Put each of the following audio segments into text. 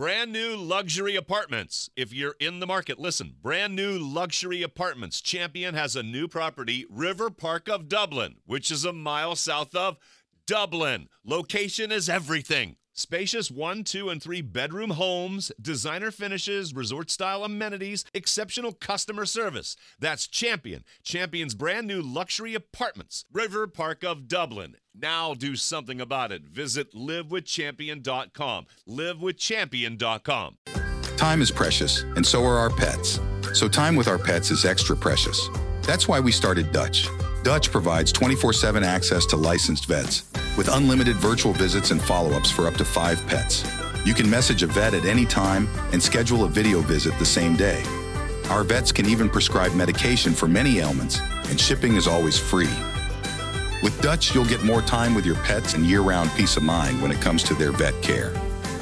Brand new luxury apartments. If you're in the market, listen. Brand new luxury apartments. Champion has a new property, River Park of Dublin, which is a mile south of Dublin. Location is everything. Spacious 1, 2, and 3 bedroom homes, designer finishes, resort-style amenities, exceptional customer service. That's Champion. Champion's brand new luxury apartments, River Park of Dublin. Now do something about it. Visit livewithchampion.com. Livewithchampion.com. Time is precious, and so are our pets. So time with our pets is extra precious. That's why we started Dutch. Dutch provides 24/7 access to licensed vets with unlimited virtual visits and follow-ups for up to 5 pets. You can message a vet at any time and schedule a video visit the same day. Our vets can even prescribe medication for many ailments, and shipping is always free. With Dutch, you'll get more time with your pets and year-round peace of mind when it comes to their vet care.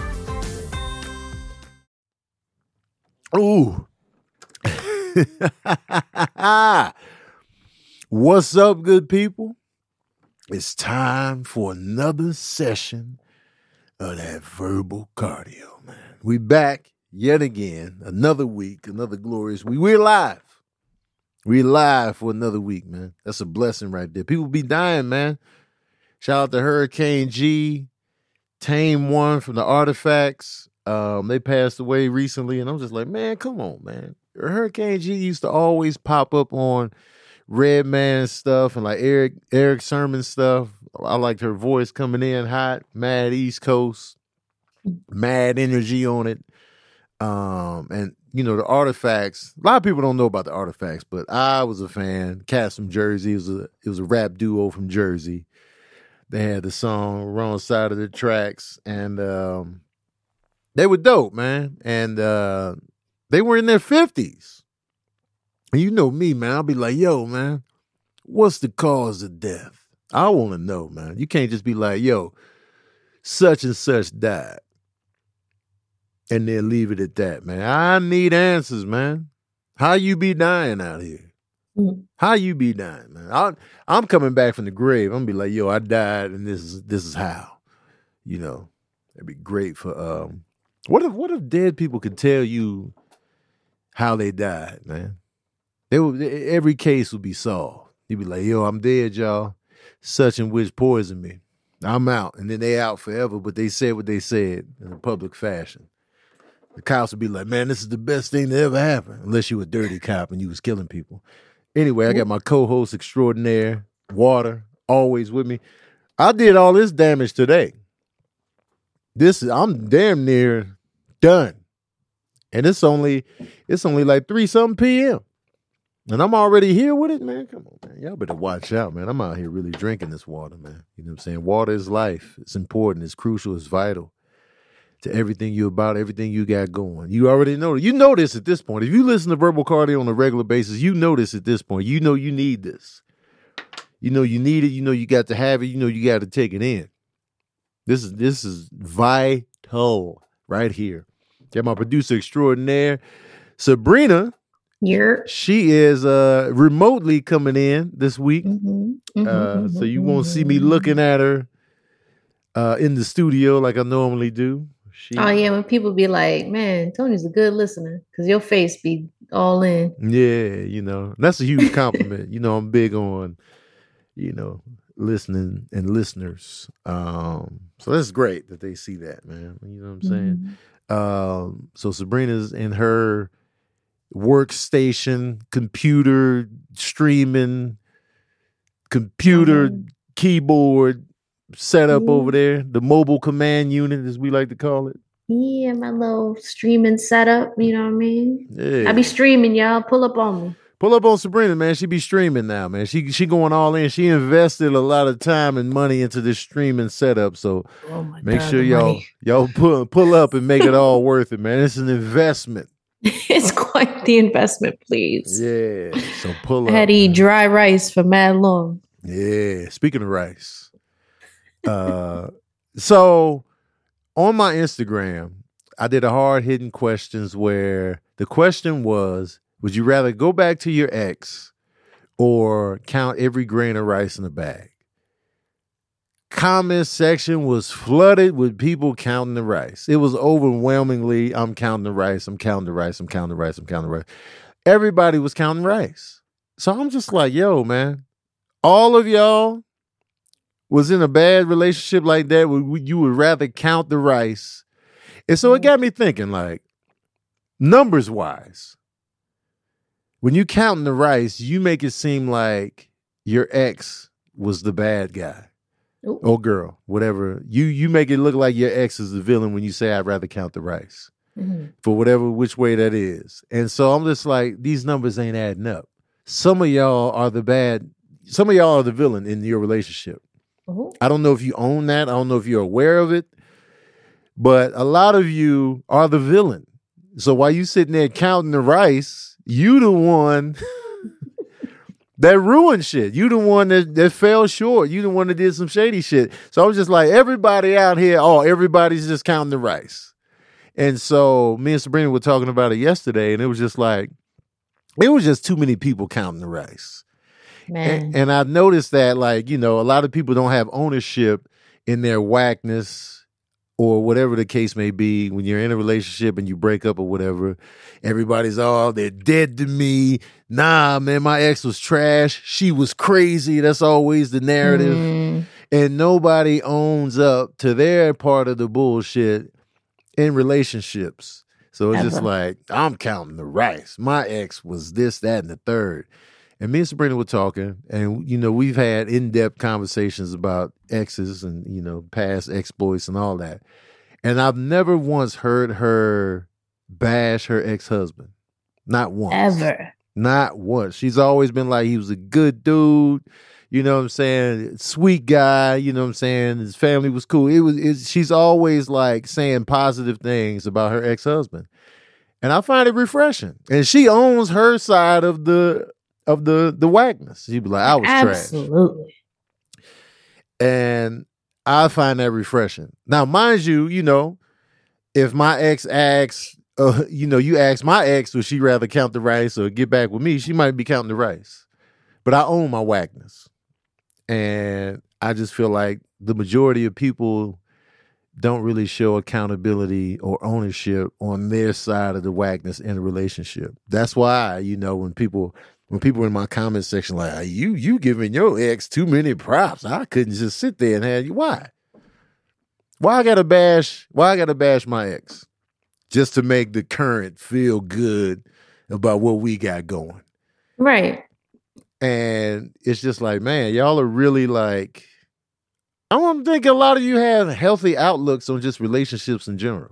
Ooh. What's up, good people? It's time for another session of that verbal cardio, man. We back yet again, another week, another glorious week. We're live. We're live for another week, man. That's a blessing right there. People be dying, man. Shout out to Hurricane G, Tame One from the Artifacts. They passed away recently, and I'm just like, man, come on, man. Hurricane G used to always pop up on Redman stuff and like Eric Sermon stuff. I liked her voice coming in hot, mad East Coast, mad energy on it. And you know, the Artifacts, a lot of people don't know about the Artifacts, but I was a fan. Cats from Jersey. It was a rap duo from Jersey. They had the song Wrong Side of the Tracks, and they were dope, man. And they were in their 50s. And you know me, man. I'll be like, yo, man, what's the cause of death? I want to know, man. You can't just be like, yo, such and such died. And then leave it at that, man. I need answers, man. How you be dying out here? How you be dying, man? I'm coming back from the grave. I'm gonna be like, yo, I died, and this is how. You know, it'd be great for what if dead people could tell you how they died, man? Every case would be solved. You'd be like, yo, I'm dead, y'all. Such and which poisoned me. I'm out. And then they out forever, but they said what they said in a public fashion. The cops would be like, man, this is the best thing that ever happened. Unless you were a dirty cop and you was killing people. Anyway, I got my co-host extraordinaire, Water, always with me. I did all this damage today. I'm damn near done. And it's only like 3-something p.m. And I'm already here with it, man. Come on, man. Y'all better watch out, man. I'm out here really drinking this water, man. You know what I'm saying? Water is life. It's important. It's crucial. It's vital to everything you about, everything you got going. You already know it. You know this at this point. If you listen to Verbal Cardio on a regular basis, you know this at this point. You know you need this. You know you need it. You know you got to have it. You know you got to take it in. This is vital right here. Got my producer extraordinaire, Sabrina. She is remotely coming in this week. So you won't see me looking at her in the studio like I normally do. When people be like, man, Tony's a good listener because your face be all in. Yeah, you know, that's a huge compliment. You know, I'm big on, you know, listening and listeners. So that's great that they see that, man. You know what I'm saying? So Sabrina's in her workstation, computer, streaming, computer, keyboard setup over there, the mobile command unit, as we like to call it. Yeah, my little streaming setup, you know what I mean? Yeah. I be streaming, y'all. Pull up on me. Pull up on Sabrina, man. She be streaming now, man. She going all in. She invested a lot of time and money into this streaming setup. So make sure y'all pull up and make it all worth it, man. It's an investment. It's quite the investment, please. Yeah. So pull up. I had to eat dry rice for mad long. Yeah. Speaking of rice. So on my Instagram, I did a hard-hitting questions where the question was, would you rather go back to your ex or count every grain of rice in a bag? comment section was flooded with people counting the rice. It was overwhelmingly, I'm counting the rice, I'm counting the rice, I'm counting the rice, I'm counting the rice. Everybody was counting rice. So I'm just like, yo, man, all of y'all was in a bad relationship like that where you would rather count the rice. And so it got me thinking, like, numbers wise, when you counting the rice, you make it seem like your ex was the bad guy. Ooh. Or girl, whatever. You make it look like your ex is the villain when you say I'd rather count the rice. For whatever which way that is. And so I'm just like, these numbers ain't adding up. Some of y'all are the villain in your relationship. I don't know if you own that. I don't know if you're aware of it. But a lot of you are the villain. So while you sitting there counting the rice, you the one that ruined shit. You the one that fell short. You the one that did some shady shit. So I was just like, everybody out here, everybody's just counting the rice. And so me and Sabrina were talking about it yesterday, and it was just like, it was just too many people counting the rice. Man. And I noticed that, like, a lot of people don't have ownership in their whackness or whatever the case may be. When you're in a relationship and you break up or whatever, everybody's, they're dead to me. Nah, man, my ex was trash. She was crazy. That's always the narrative. And nobody owns up to their part of the bullshit in relationships. So it's just like, I'm counting the rice. My ex was this, that, and the third. And me and Sabrina were talking, and, we've had in-depth conversations about exes and, past exploits and all that. And I've never once heard her bash her ex-husband. Not once. Ever. Not once. She's always been like, he was a good dude, you know what I'm saying? Sweet guy, you know what I'm saying? His family was cool. She's always like saying positive things about her ex-husband. And I find it refreshing. And she owns her side of the whackness. She'd be like, I was trash. Absolutely. And I find that refreshing. Now, mind you, if my ex asks, you ask my ex, would she rather count the rice or get back with me? She might be counting the rice. But I own my whackness. And I just feel like the majority of people don't really show accountability or ownership on their side of the whackness in a relationship. That's why, when people in my comment section like, you giving your ex too many props. I couldn't just sit there and have you. Why? Why I gotta bash my ex just to make the current feel good about what we got going? Right. And it's just like, man, y'all are really like, I don't think a lot of you have healthy outlooks on just relationships in general.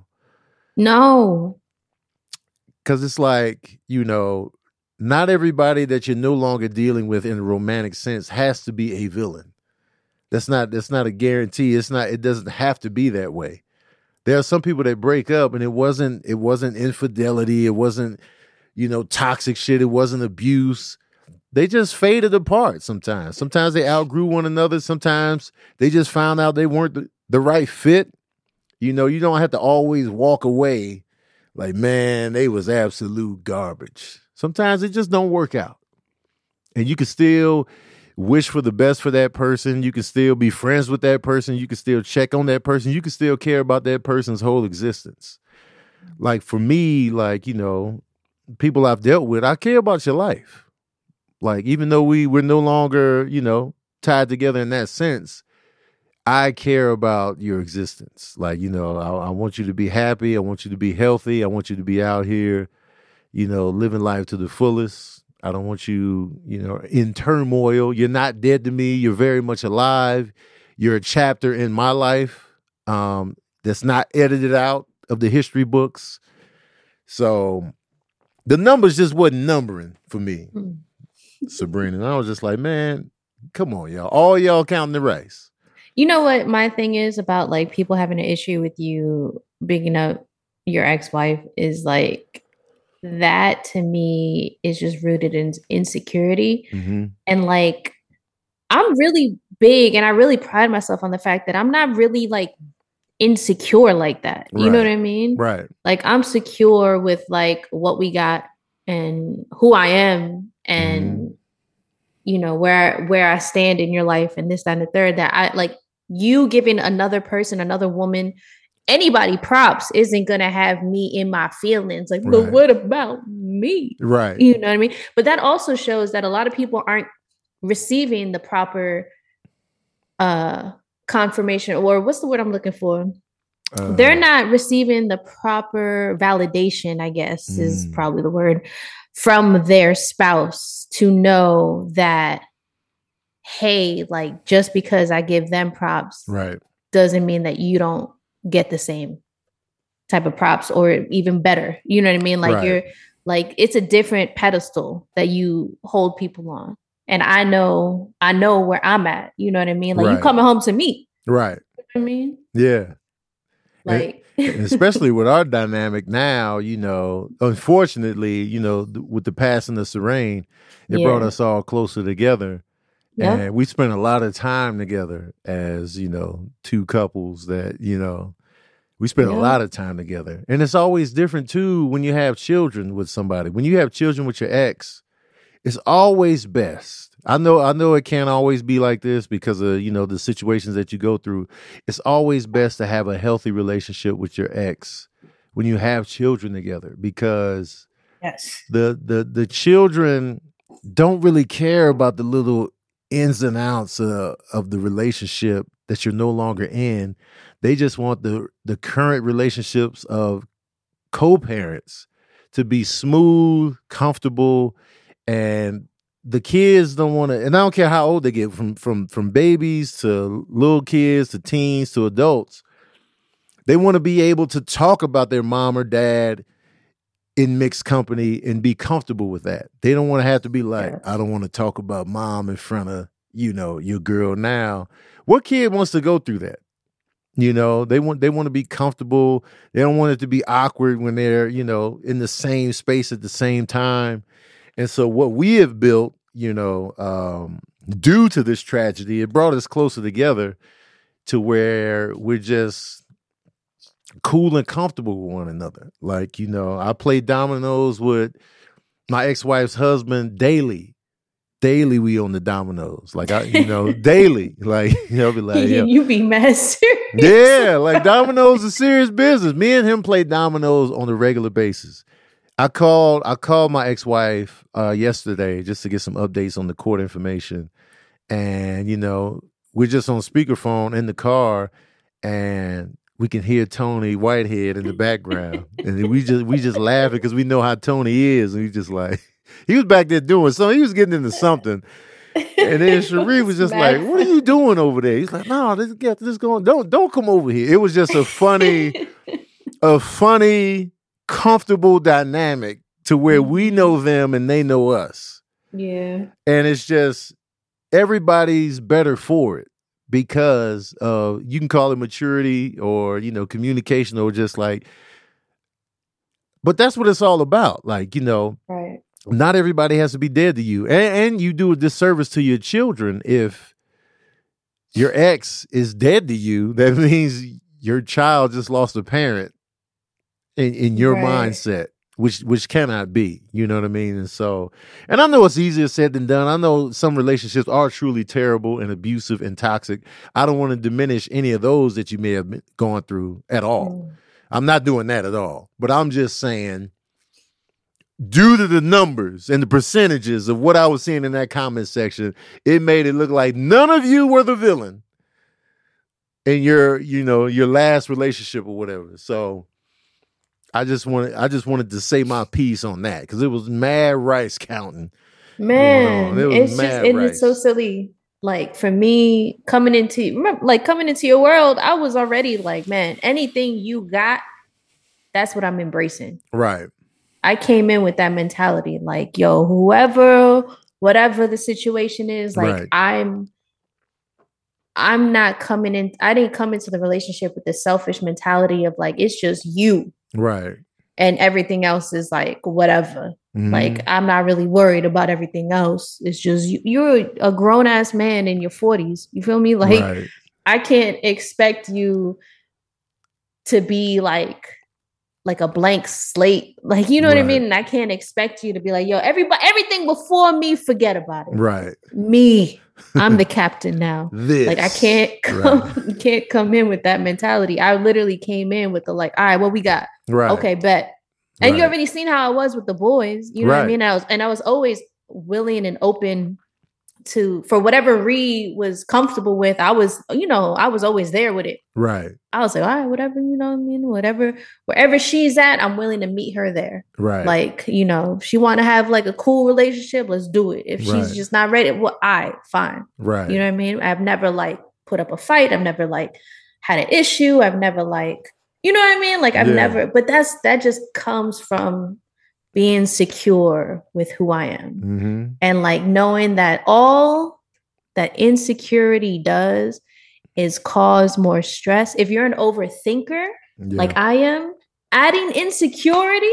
No. Because it's like, not everybody that you're no longer dealing with in a romantic sense has to be a villain. That's not a guarantee. It doesn't have to be that way. There are some people that break up and it wasn't infidelity. It wasn't, toxic shit. It wasn't abuse. They just faded apart sometimes. Sometimes they outgrew one another. Sometimes they just found out they weren't the right fit. You don't have to always walk away like, man, they was absolute garbage. Sometimes it just don't work out. And you can still wish for the best for that person. You can still be friends with that person. You can still check on that person. You can still care about that person's whole existence. Like for me, people I've dealt with, I care about your life. Like, even though we're no longer, tied together in that sense, I care about your existence. Like, I want you to be happy. I want you to be healthy. I want you to be out here, living life to the fullest. I don't want you, in turmoil. You're not dead to me. You're very much alive. You're a chapter in my life that's not edited out of the history books. So the numbers just wasn't numbering for me. Sabrina. And I was just like, man, come on, y'all. All y'all counting the rice. You know what my thing is about like people having an issue with you bringing up your ex-wife is like, that to me is just rooted in insecurity. And like, I'm really big and I really pride myself on the fact that I'm not really like insecure like that. You know what I mean? Right. Like I'm secure with like what we got and who I am and where I stand in your life and this, that, and the third, that I like, you giving another person, another woman, anybody props isn't going to have me in my feelings. Like, but what about me? Right. You know what I mean? But that also shows that a lot of people aren't receiving the proper confirmation, or what's the word I'm looking for? They're not receiving the proper validation, I guess is probably the word, from their spouse to know that, hey, like, just because I give them props doesn't mean that you don't get the same type of props or even better. You know what I mean? Like you're like, it's a different pedestal that you hold people on. And I know where I'm at. You know what I mean? Like you coming home to me. Right. You know what I mean? Yeah. Like, and especially with our dynamic now, you know, unfortunately, you know, with the passing of Serene, it brought us all closer together. And we spent a lot of time together as, you know, two couples that, you know, we spent a lot of time together. And it's always different, too, when you have children with somebody. When you have children with your ex, it's always best. I know it can't always be like this because of, you know, the situations that you go through. It's always best to have a healthy relationship with your ex when you have children together, because the children don't really care about the little ins and outs of the relationship that you're no longer in. They just want the current relationships of co-parents to be smooth, comfortable, and the kids don't want to, and I don't care how old they get, from babies to little kids to teens to adults. They want to be able to talk about their mom or dad in mixed company and be comfortable with that. They don't want to have to be like, I don't want to talk about mom in front of, you know, your girl now. What kid wants to go through that? You know, they want to be comfortable. They don't want it to be awkward when they're, you know, in the same space at the same time. And so what we have built, you know, due to this tragedy, it brought us closer together to where we're just cool and comfortable with one another. Like, you know, I play dominoes with my ex-wife's husband daily. Daily we on the dominoes. Like, daily. Like, you know, be like, you be mad serious. Yeah, like dominoes is serious business. Me and him play dominoes on a regular basis. I called my ex-wife yesterday just to get some updates on the court information. And, you know, we're just on speakerphone in the car, and we can hear Tony Whitehead in the background. And we just laughing because we know how Tony is. And we just like, he was back there doing something. He was getting into something. And then Cherie was just like, what are you doing over there? He's like, no, this going. Don't come over here. It was just a funny, comfortable dynamic to where we know them and they know us. Yeah. And it's just, everybody's better for it because you can call it maturity or, you know, communication or just like, but that's what it's all about. Like, you know, not everybody has to be dead to you. And you do a disservice to your children if your ex is dead to you. That means your child just lost a parent in your mindset, which cannot be, you know what I mean? And so, and I know it's easier said than done. I know some relationships are truly terrible and abusive and toxic. I don't want to diminish any of those that you may have gone through at all. I'm not doing that at all. But I'm just saying, due to the numbers and the percentages of what I was seeing in that comment section, it made it look like none of you were the villain in your last relationship or whatever. So I just wanted to say my piece on that because it was mad rice counting. Man, it's so silly. Like for me, coming into your world, I was already like, man, anything you got, that's what I'm embracing. Right. I came in with that mentality, like, yo, whatever the situation is, like I'm not coming in. I didn't come into the relationship with the selfish mentality of like, it's just you. Right. And everything else is like, whatever. Mm-hmm. Like, I'm not really worried about everything else. It's just, you're a grown ass man in your 40s. You feel me? Like, I can't expect you to be like a blank slate. Like, you know what I mean? And I can't expect you to be like, yo, everything before me, forget about it. Right. Me. I'm the captain now. Like I can't come in with that mentality. I literally came in with the like, all right, what we got? Right. Okay, bet. And you already seen how I was with the boys. You know what I mean? I was always willing and open to, for whatever Reed was comfortable with. I was always there with it. Right. I was like, all right, whatever, you know what I mean? Whatever, wherever she's at, I'm willing to meet her there. Right. Like, if she want to have like a cool relationship, let's do it. If she's just not ready, well, all right, fine. Right. You know what I mean? I've never like put up a fight. I've never like had an issue. I've never like, you know what I mean? Like I've never, but that just comes from being secure with who I am. And like knowing that all that insecurity does is cause more stress. If you're an overthinker, like I am, adding insecurity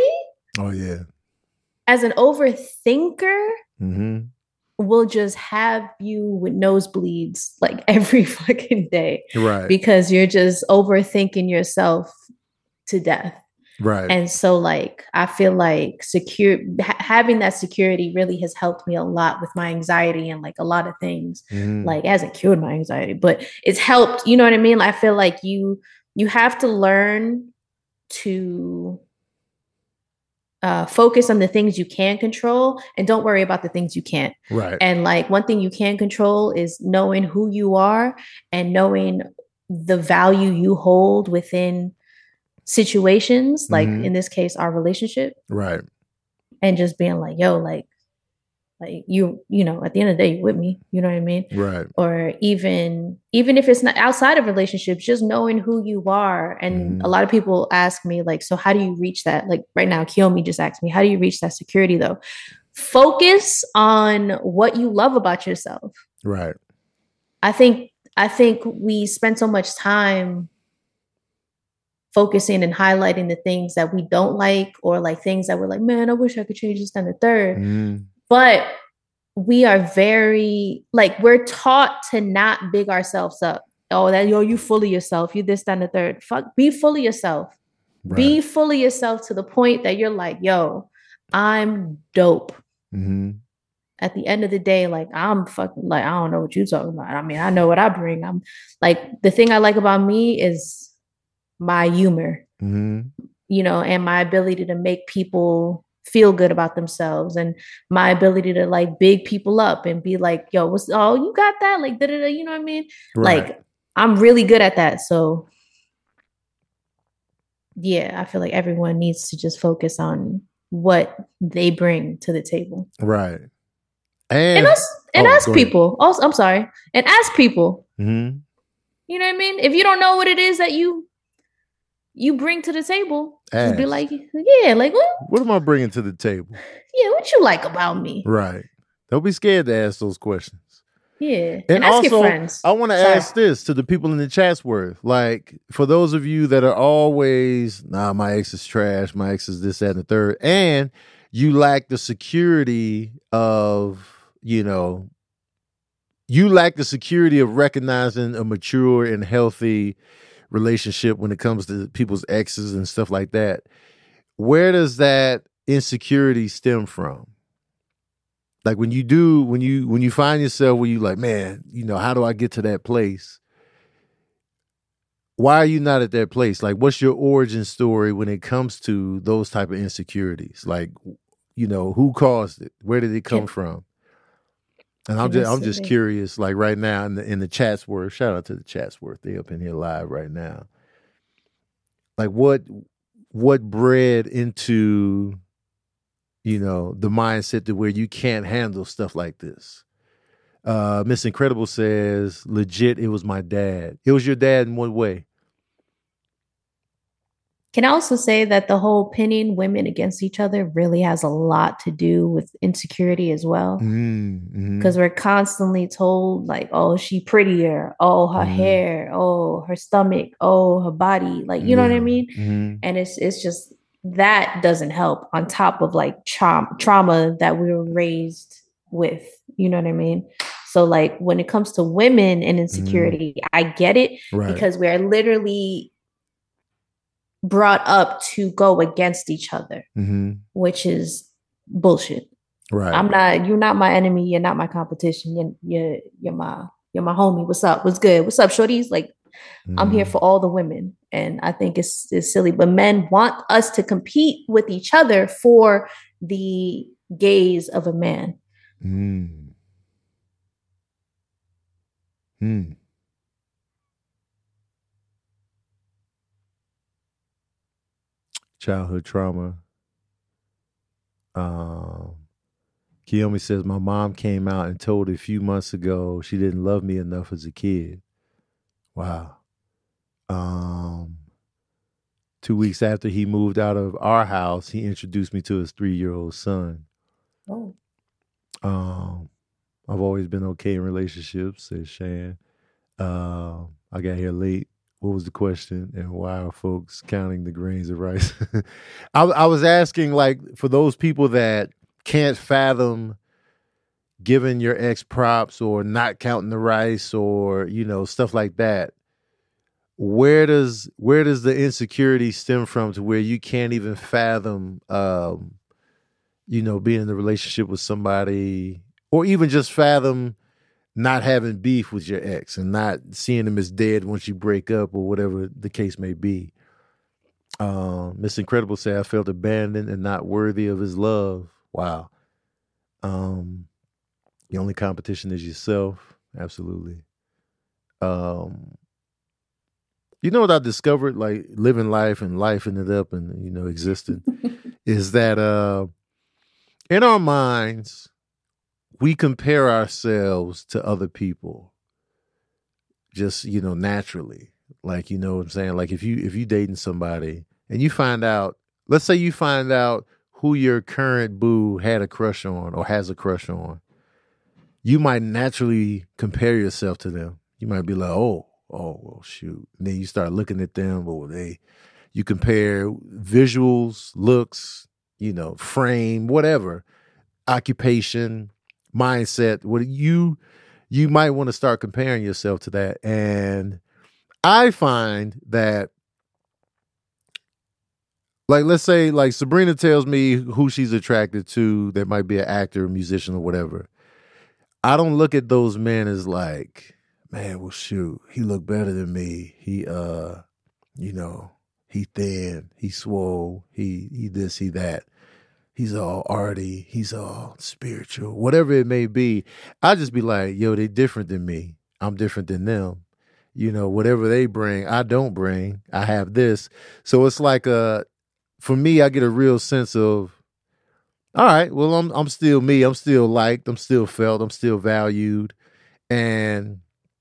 as an overthinker will just have you with nosebleeds like every fucking day. Right. Because you're just overthinking yourself to death. Right. And so like, I feel like having that security really has helped me a lot with my anxiety and like a lot of things. Like it hasn't cured my anxiety, but it's helped, you know what I mean? I feel like you have to learn to focus on the things you can control and don't worry about the things you can't. Right. And like one thing you can control is knowing who you are and knowing the value you hold within situations, like in this case, our relationship. Right. And just being like, yo, like you know, at the end of the day, you're with me. You know what I mean? Right. Or even if it's not outside of relationships, just knowing who you are. And a lot of people ask me like, so how do you reach that? Like right now, Kiyomi just asked me, how do you reach that security though? Focus on what you love about yourself. Right. I think we spend so much time focusing and highlighting the things that we don't like, or like things that we're like, man, I wish I could change this, and the third. But we are very like, we're taught to not big ourselves up. Oh, you full of yourself. You this, that, and the third. Fuck, be full of yourself. Right. Be full of yourself to the point that you're like, yo, I'm dope. At the end of the day, like I'm fucking like, I don't know what you're talking about. I mean, I know what I bring. I'm like, the thing I like about me is my humor, you know, and my ability to make people feel good about themselves, and my ability to like big people up and be like, yo, you got that? Like, da-da-da, you know what I mean? Right. Like, I'm really good at that. So yeah, I feel like everyone needs to just focus on what they bring to the table. Right. And ask people. Also, I'm sorry. And ask people. You know what I mean? If you don't know what it is that you bring to the table, just be like, yeah, like what am I bringing to the table? Yeah, what you like about me? Right. Don't be scared to ask those questions. Yeah. And ask your friends. I want to ask this to the people in the Chatsworth. Like, for those of you that are always, my ex is trash, my ex is this, that, and the third, and you lack the security of, you lack the security of recognizing a mature and healthy relationship when it comes to people's exes and stuff like that. Where does that insecurity stem from? Like when you find yourself where you like, man, how do I get to that place? Why are you not at that place? Like, what's your origin story when it comes to those type of insecurities? Like, who caused it? Where did it come from? And I'm just curious, like right now in the Chatsworth, shout out to the Chatsworth, they up in here live right now. Like what bred into, the mindset to where you can't handle stuff like this? Miss Incredible says, legit, it was my dad. It was your dad in what way? Can I also say that the whole pinning women against each other really has a lot to do with insecurity as well? Because we're constantly told like, oh, she prettier, oh, her hair, oh, her stomach, oh, her body, like, you know what I mean? And it's just, that doesn't help on top of like trauma that we were raised with, you know what I mean? So like when it comes to women and insecurity, I get it, because we're literally brought up to go against each other, which is bullshit. Right. You're not my enemy. You're not my competition. You're my homie. What's up? What's good? What's up, shorties? Like, I'm here for all the women. And I think it's silly, but men want us to compete with each other for the gaze of a man. Childhood trauma. Kiyomi says, my mom came out and told a few months ago she didn't love me enough as a kid. Wow. 2 weeks after he moved out of our house, he introduced me to his 3-year-old son. Oh. I've always been okay in relationships, says Shan. I got here late. What was the question? And why are folks counting the grains of rice? I was asking, like, for those people that can't fathom giving your ex props or not counting the rice or, stuff like that. Where does the insecurity stem from to where you can't even fathom, being in a relationship with somebody, or even just fathom not having beef with your ex and not seeing him as dead once you break up or whatever the case may be? Miss Incredible said, I felt abandoned and not worthy of his love. Wow. The only competition is yourself. Absolutely. You know what I discovered, like living life and lifing it up and, existing, is that in our minds, we compare ourselves to other people just, naturally. Like, you know what I'm saying? Like if you dating somebody and you find out, let's say you find out who your current boo had a crush on or has a crush on, you might naturally compare yourself to them. You might be like, oh, well, shoot. And then you start looking at them, or you compare visuals, looks, frame, whatever, occupation, mindset. What you might want to start comparing yourself to that. And I find that, like, let's say, like Sabrina tells me who she's attracted to that might be an actor, musician, or whatever. I don't look at those men as like, man, well, shoot, he looked better than me. He, he thin, he swole, he this, he that. He's all arty, he's all spiritual, whatever it may be. I just be like, yo, they different than me. I'm different than them. Whatever they bring, I don't bring. I have this. So it's like, for me, I get a real sense of, all right, well, I'm still me. I'm still liked. I'm still felt. I'm still valued. And,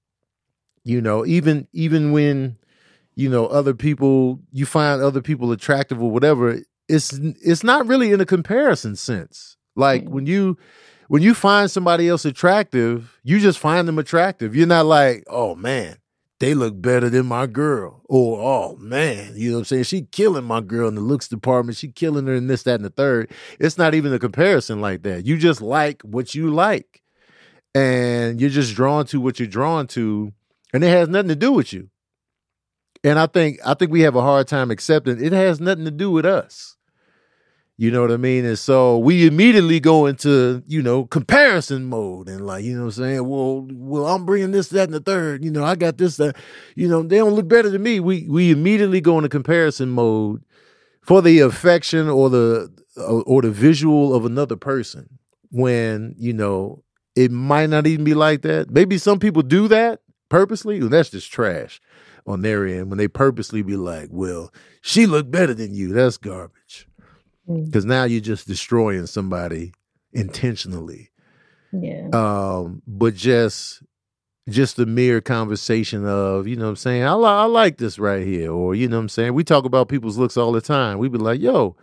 even when, other people, you find other people attractive or whatever, it's not really in a comparison sense. Like when you find somebody else attractive, you just find them attractive. You're not like, oh man, they look better than my girl. Or, oh man, you know what I'm saying? She killing my girl in the looks department. She killing her in this, that, and the third. It's not even a comparison like that. You just like what you like. And you're just drawn to what you're drawn to. And it has nothing to do with you. And I think we have a hard time accepting it has nothing to do with us. You know what I mean? And so we immediately go into, comparison mode and like, you know what I'm saying? Well, I'm bringing this, that, and the third. I got this, that, they don't look better than me. We immediately go into comparison mode for the affection or the visual of another person when, it might not even be like that. Maybe some people do that purposely. Well, that's just trash on their end when they purposely be like, well, she looked better than you. That's garbage. Because now you're just destroying somebody intentionally. Yeah. But just the mere conversation of, you know what I'm saying, I like this right here. Or, you know what I'm saying, we talk about people's looks all the time. We be like, yo,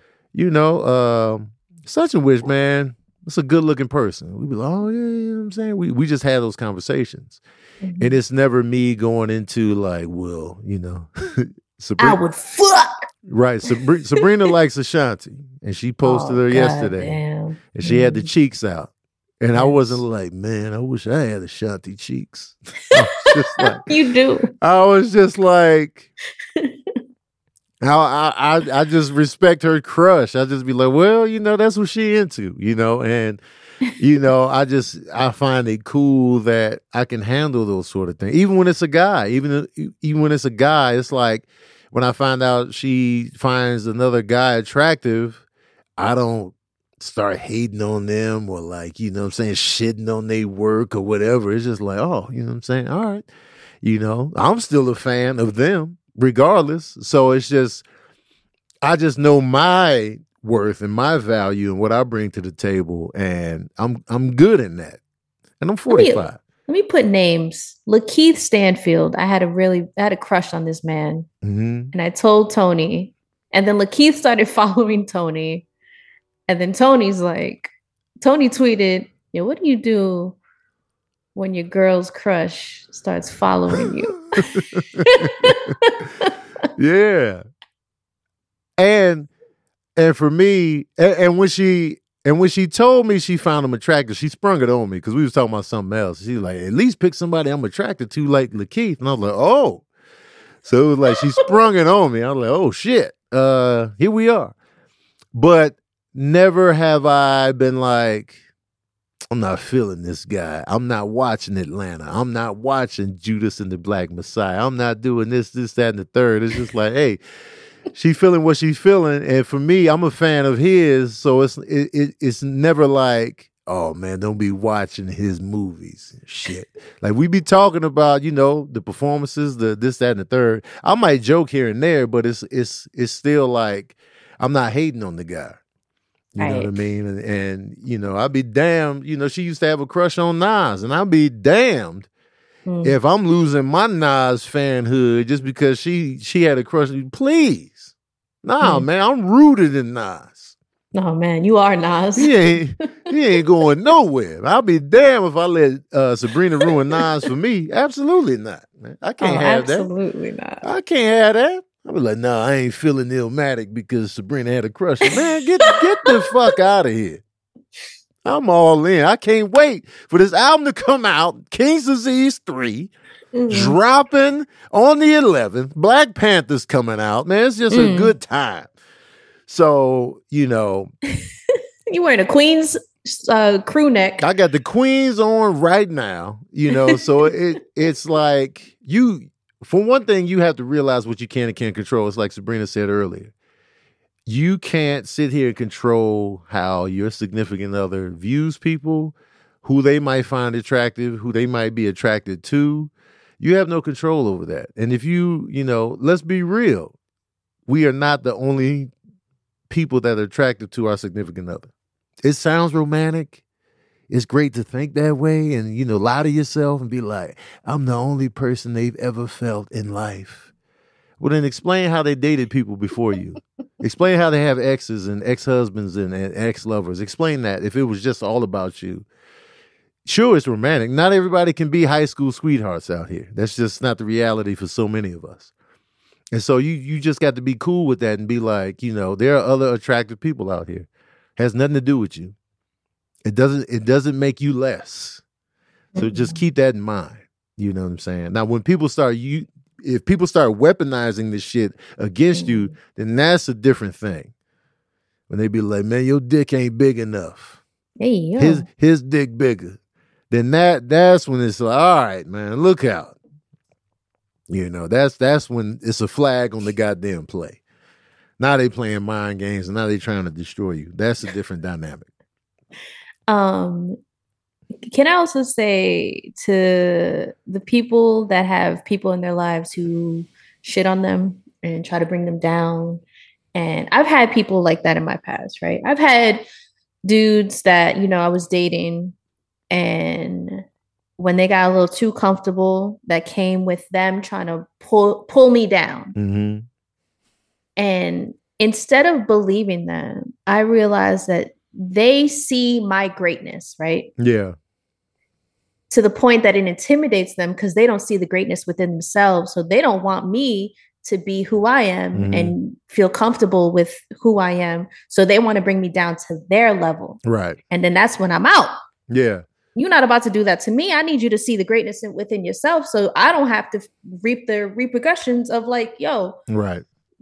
such and which, man, it's a good looking person. We be like, oh, yeah, you know what I'm saying? We just had those conversations. Mm-hmm. And it's never me going into like, well, I would fuck. Right. Sabrina likes Ashanti, and she posted her yesterday. Damn. And she had the cheeks out. And I wasn't like, man, I wish I had Ashanti cheeks. I was just like, you do. I was just like, I just respect her crush. I just be like, well, that's what she into, and I find it cool that I can handle those sort of things. Even when it's a guy, even when it's a guy, it's like when I find out she finds another guy attractive, I don't start hating on them or like, shitting on their work or whatever. It's just like, oh, all right. I'm still a fan of them regardless. So it's just, I just know my worth and my value and what I bring to the table, and I'm good in that. And I'm 45. Let me put names. Lakeith Stanfield. I had a crush on this man, and I told Tony, and then Lakeith started following Tony, and then Tony tweeted, what do you do when your girl's crush starts following you? Yeah. And for me, and when she told me she found him attractive, she sprung it on me because we was talking about something else. She's like, at least pick somebody I'm attracted to like Lakeith. And I was like, oh. So it was like she sprung it on me. I was like, oh shit. Here we are. But never have I been like, I'm not feeling this guy. I'm not watching Atlanta. I'm not watching Judas and the Black Messiah. I'm not doing this, that, and the third. It's just like, hey, she feeling what she's feeling. And for me, I'm a fan of his. So it's never like, oh man, don't be watching his movies and shit. Like we be talking about, the performances, the this, that, and the third. I might joke here and there, but it's still like, I'm not hating on the guy. You know what I mean? And I'd be damned, she used to have a crush on Nas, and I'd be damned if I'm losing my Nas fanhood just because she had a crush. Please. Nah, man, I'm rooted in Nas. Oh, man, you are Nas. He ain't going nowhere. I'll be damned if I let Sabrina ruin Nas for me. Absolutely not, man. I can't have that. Absolutely not. I can't have that. I was like, nah, I ain't feeling Illmatic because Sabrina had a crush. Man, get the fuck out of here. I'm all in. I can't wait for this album to come out. King's Disease 3, dropping on the 11th. Black Panther's coming out. Man, it's just a good time. So, You wearing a Queen's crew neck. I got the Queens on right now, so it's like for one thing, you have to realize what you can and can't control. It's like Sabrina said earlier. You can't sit here and control how your significant other views people, who they might find attractive, who they might be attracted to. You have no control over that. And if let's be real. We are not the only people that are attracted to our significant other. It sounds romantic. It's great to think that way and, lie to yourself and be like, I'm the only person they've ever felt in life. Well, then explain how they dated people before you. Explain how they have exes and ex-husbands and ex-lovers. Explain that if it was just all about you. Sure, it's romantic. Not everybody can be high school sweethearts out here. That's just not the reality for so many of us. And so you just got to be cool with that and be like, there are other attractive people out here. Has nothing to do with you. It doesn't make you less. So just keep that in mind. You know what I'm saying? Now, when people if people start weaponizing this shit against you, then that's a different thing. When they be like, man, your dick ain't big enough. Hey, yo. His dick bigger. Then that's when it's like, all right, man, look out. That's when it's a flag on the goddamn play. Now they playing mind games and now they trying to destroy you. That's a different dynamic. Can I also say to the people that have people in their lives who shit on them and try to bring them down, and I've had people like that in my past, right? I've had dudes that, I was dating, and when they got a little too comfortable, that came with them trying to pull me down. Mm-hmm. And instead of believing them, I realized that they see my greatness, right? Yeah. To the point that it intimidates them because they don't see the greatness within themselves. So they don't want me to be who I am and feel comfortable with who I am. So they want to bring me down to their level. Right. And then that's when I'm out. Yeah. You're not about to do that to me. I need you to see the greatness within yourself so I don't have to reap the repercussions of like, yo, right.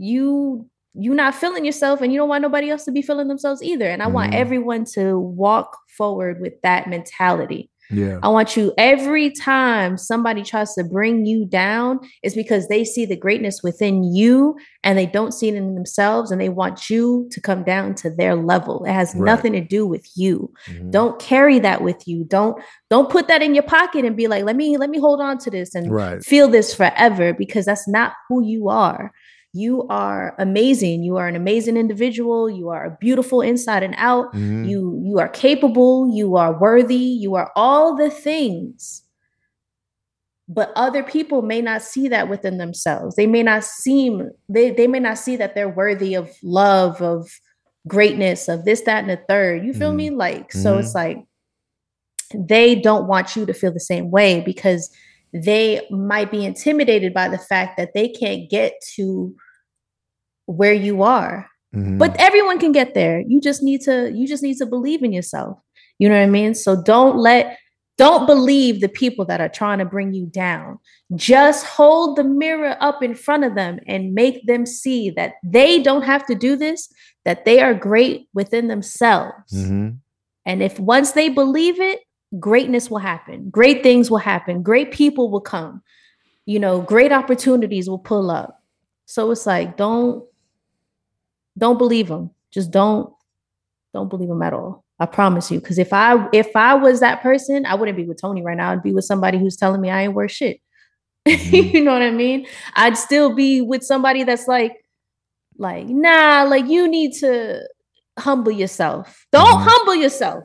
you not feeling yourself, and you don't want nobody else to be feeling themselves either. And I want everyone to walk forward with that mentality. Yeah. I want you, every time somebody tries to bring you down, it's because they see the greatness within you and they don't see it in themselves, and they want you to come down to their level. It has nothing to do with you. Don't carry that with you. Don't put that in your pocket and be like, let me hold on to this and feel this forever, because that's not who you are. You are amazing. You are an amazing individual. You are beautiful inside and out. You are capable. You are worthy. You are all the things. But other people may not see that within themselves. They may not they may not see that they're worthy of love, of greatness, of this, that, and the third. You feel me? Like, so it's like, they don't want you to feel the same way, because they might be intimidated by the fact that they can't get to where you are. But everyone can get there. You just need to believe in yourself. You know what I mean? So don't believe the people that are trying to bring you down. Just hold the mirror up in front of them and make them see that they don't have to do this, that they are great within themselves. And if once they believe it, greatness will happen. Great things will happen. Great people will come. You know, great opportunities will pull up. So it's like, don't believe them. Just don't believe them at all. I promise you. Because if I was that person, I wouldn't be with Tony right now. I'd be with somebody who's telling me I ain't worth shit. You know what I mean? I'd still be with somebody that's like, nah, like, you need to humble yourself. Don't humble yourself.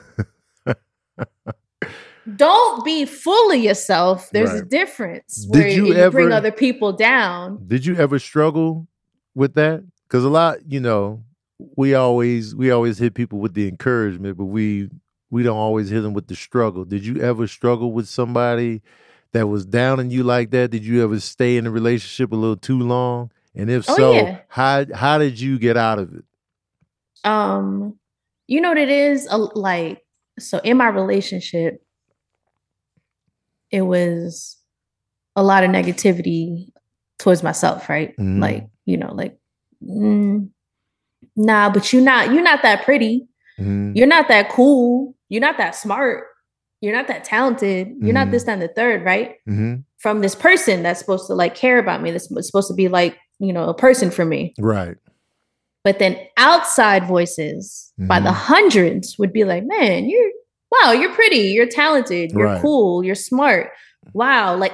Don't be full of yourself. There's a difference where you bring other people down. Did you ever struggle with that? Because a lot, you know, we always hit people with the encouragement, but we don't always hit them with the struggle. Did you ever struggle with somebody that was down on you like that? Did you ever stay in a relationship a little too long? And if how did you get out of it? You know what it is? Like, so in my relationship, it was a lot of negativity towards myself, right? Like, you know, like, nah, but you're not that pretty. You're not that cool. You're not that smart. You're not that talented. You're not this, that, and the third, right? From this person that's supposed to like care about me. That's supposed to be like, you know, a person for me. Right. But then outside voices by the hundreds would be like, man, you're pretty, you're talented, you're cool, you're smart. Wow. Like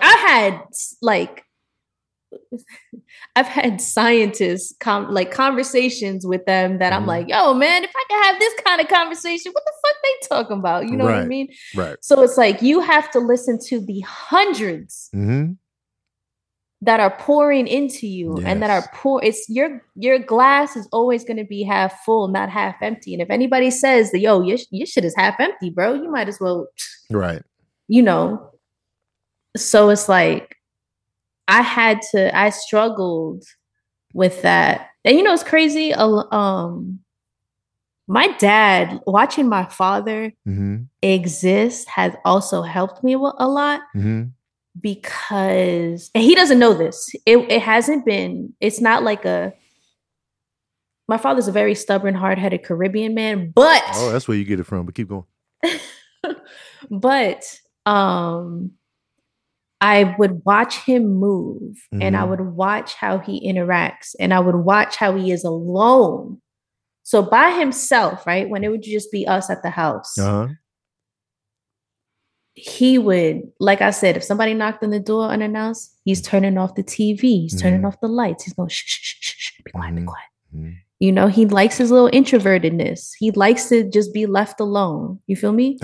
I've had scientists conversations with them that I'm like, yo, man, if I could have this kind of conversation, what the fuck they talking about? You know what I mean? Right. So it's like, you have to listen to the hundreds that are pouring into you and that are it's your glass is always going to be half full, not half empty. And if anybody says that, yo, your shit is half empty, bro, you might as well, you know? So it's like, I struggled with that. And you know, it's crazy. My dad, watching my father exist has also helped me a lot. Because, and he doesn't know this. It hasn't been, it's not like my father's a very stubborn, hard-headed Caribbean man, but. Oh, that's where you get it from, but keep going. But, I would watch him move and I would watch how he interacts and I would watch how he is alone. So by himself, right? When it would just be us at the house. He would, like I said, if somebody knocked on the door unannounced, he's turning off the TV, he's turning off the lights. He's going, shh, shh, shh, shh, be quiet, be quiet. You know, he likes his little introvertedness. He likes to just be left alone. You feel me?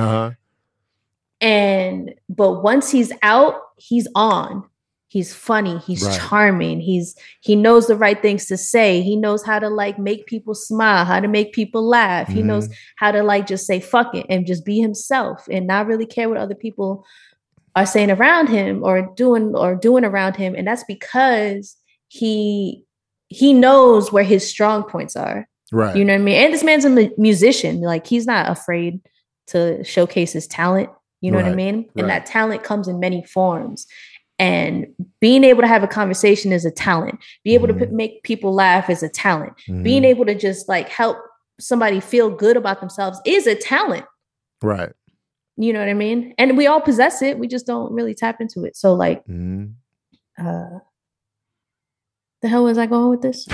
But once he's out, he's on. He's funny. He's charming. He knows the right things to say. He knows how to like make people smile, how to make people laugh. He knows how to like just say fuck it and just be himself and not really care what other people are saying around him or doing around him. And that's because he knows where his strong points are. Right. You know what I mean? And this man's a musician. Like, he's not afraid to showcase his talent. You know what I mean? And that talent comes in many forms. And being able to have a conversation is a talent. Be able to make people laugh is a talent. Being able to just like help somebody feel good about themselves is a talent. Right. You know what I mean? And we all possess it. We just don't really tap into it. So like, the hell was I going with this?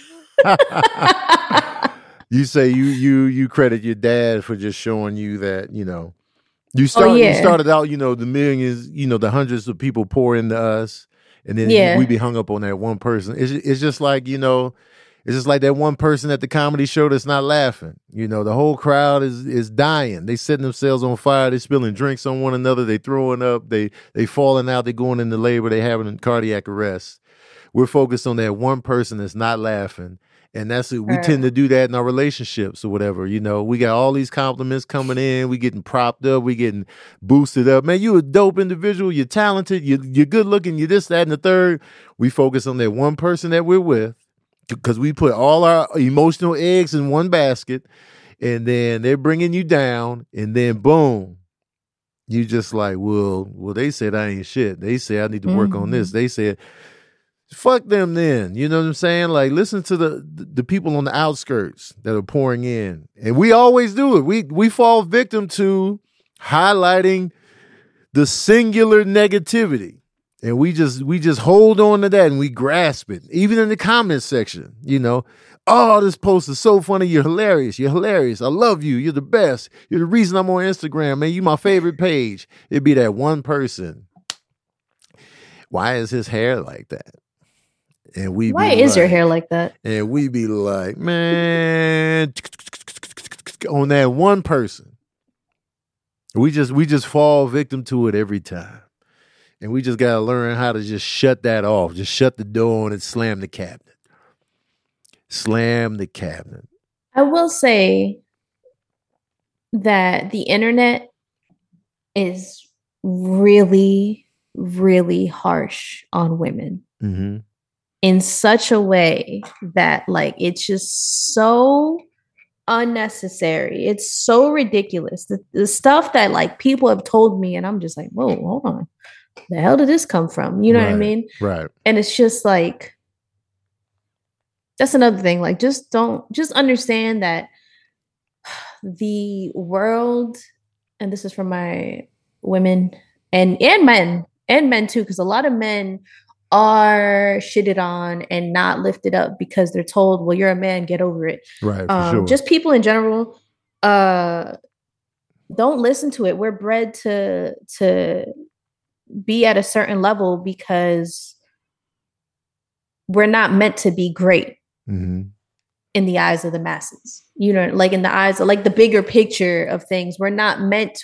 You say you credit your dad for just showing you that, you know, you started out, you know, the millions, you know, the hundreds of people pour into us, and then we be hung up on that one person. It's just like, you know, it's just like that one person at the comedy show that's not laughing. You know, the whole crowd is dying. They setting themselves on fire. They spilling drinks on one another. They throwing up. They falling out. They going into labor. They having a cardiac arrest. We're focused on that one person that's not laughing. And that's it. We tend to do that in our relationships or whatever. You know, we got all these compliments coming in. We getting propped up. We getting boosted up. Man, you a dope individual. You're talented. You're good looking. You're this, that, and the third. We focus on that one person that we're with because we put all our emotional eggs in one basket, and then they're bringing you down, and then boom, you just like, well, they said I ain't shit. They say I need to work on this. They said, fuck them then. You know what I'm saying? Like, listen to the people on the outskirts that are pouring in. And we always do it. We fall victim to highlighting the singular negativity. And we just hold on to that and we grasp it. Even in the comment section, you know, oh, this post is so funny. You're hilarious. You're hilarious. I love you. You're the best. You're the reason I'm on Instagram, man. You my favorite page. It'd be that one person. Why is his hair like that? And why is your hair like that? And we be like, man, on that one person. We just fall victim to it every time. And we just gotta learn how to just shut that off. Just shut the door on and slam the cabinet. Slam the cabinet. I will say that the internet is really, really harsh on women. Mm-hmm. In such a way that like it's just so unnecessary. It's so ridiculous. The stuff that like people have told me, and I'm just like, whoa, hold on. The hell did this come from? You know what I mean? Right. And it's just like, that's another thing. Like, just understand that the world, and this is for my women and men too, because a lot of men are shitted on and not lifted up because they're told, well, you're a man, get over it. Right. For sure. Just people in general, don't listen to it. We're bred to be at a certain level because we're not meant to be great in the eyes of the masses. You know, like in the eyes of like the bigger picture of things. We're meant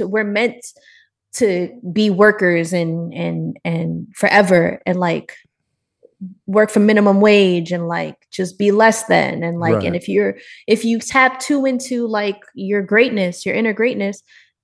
to be workers and forever and like work for minimum wage and like just be less than and like and if you tap too into like your greatness, your inner greatness,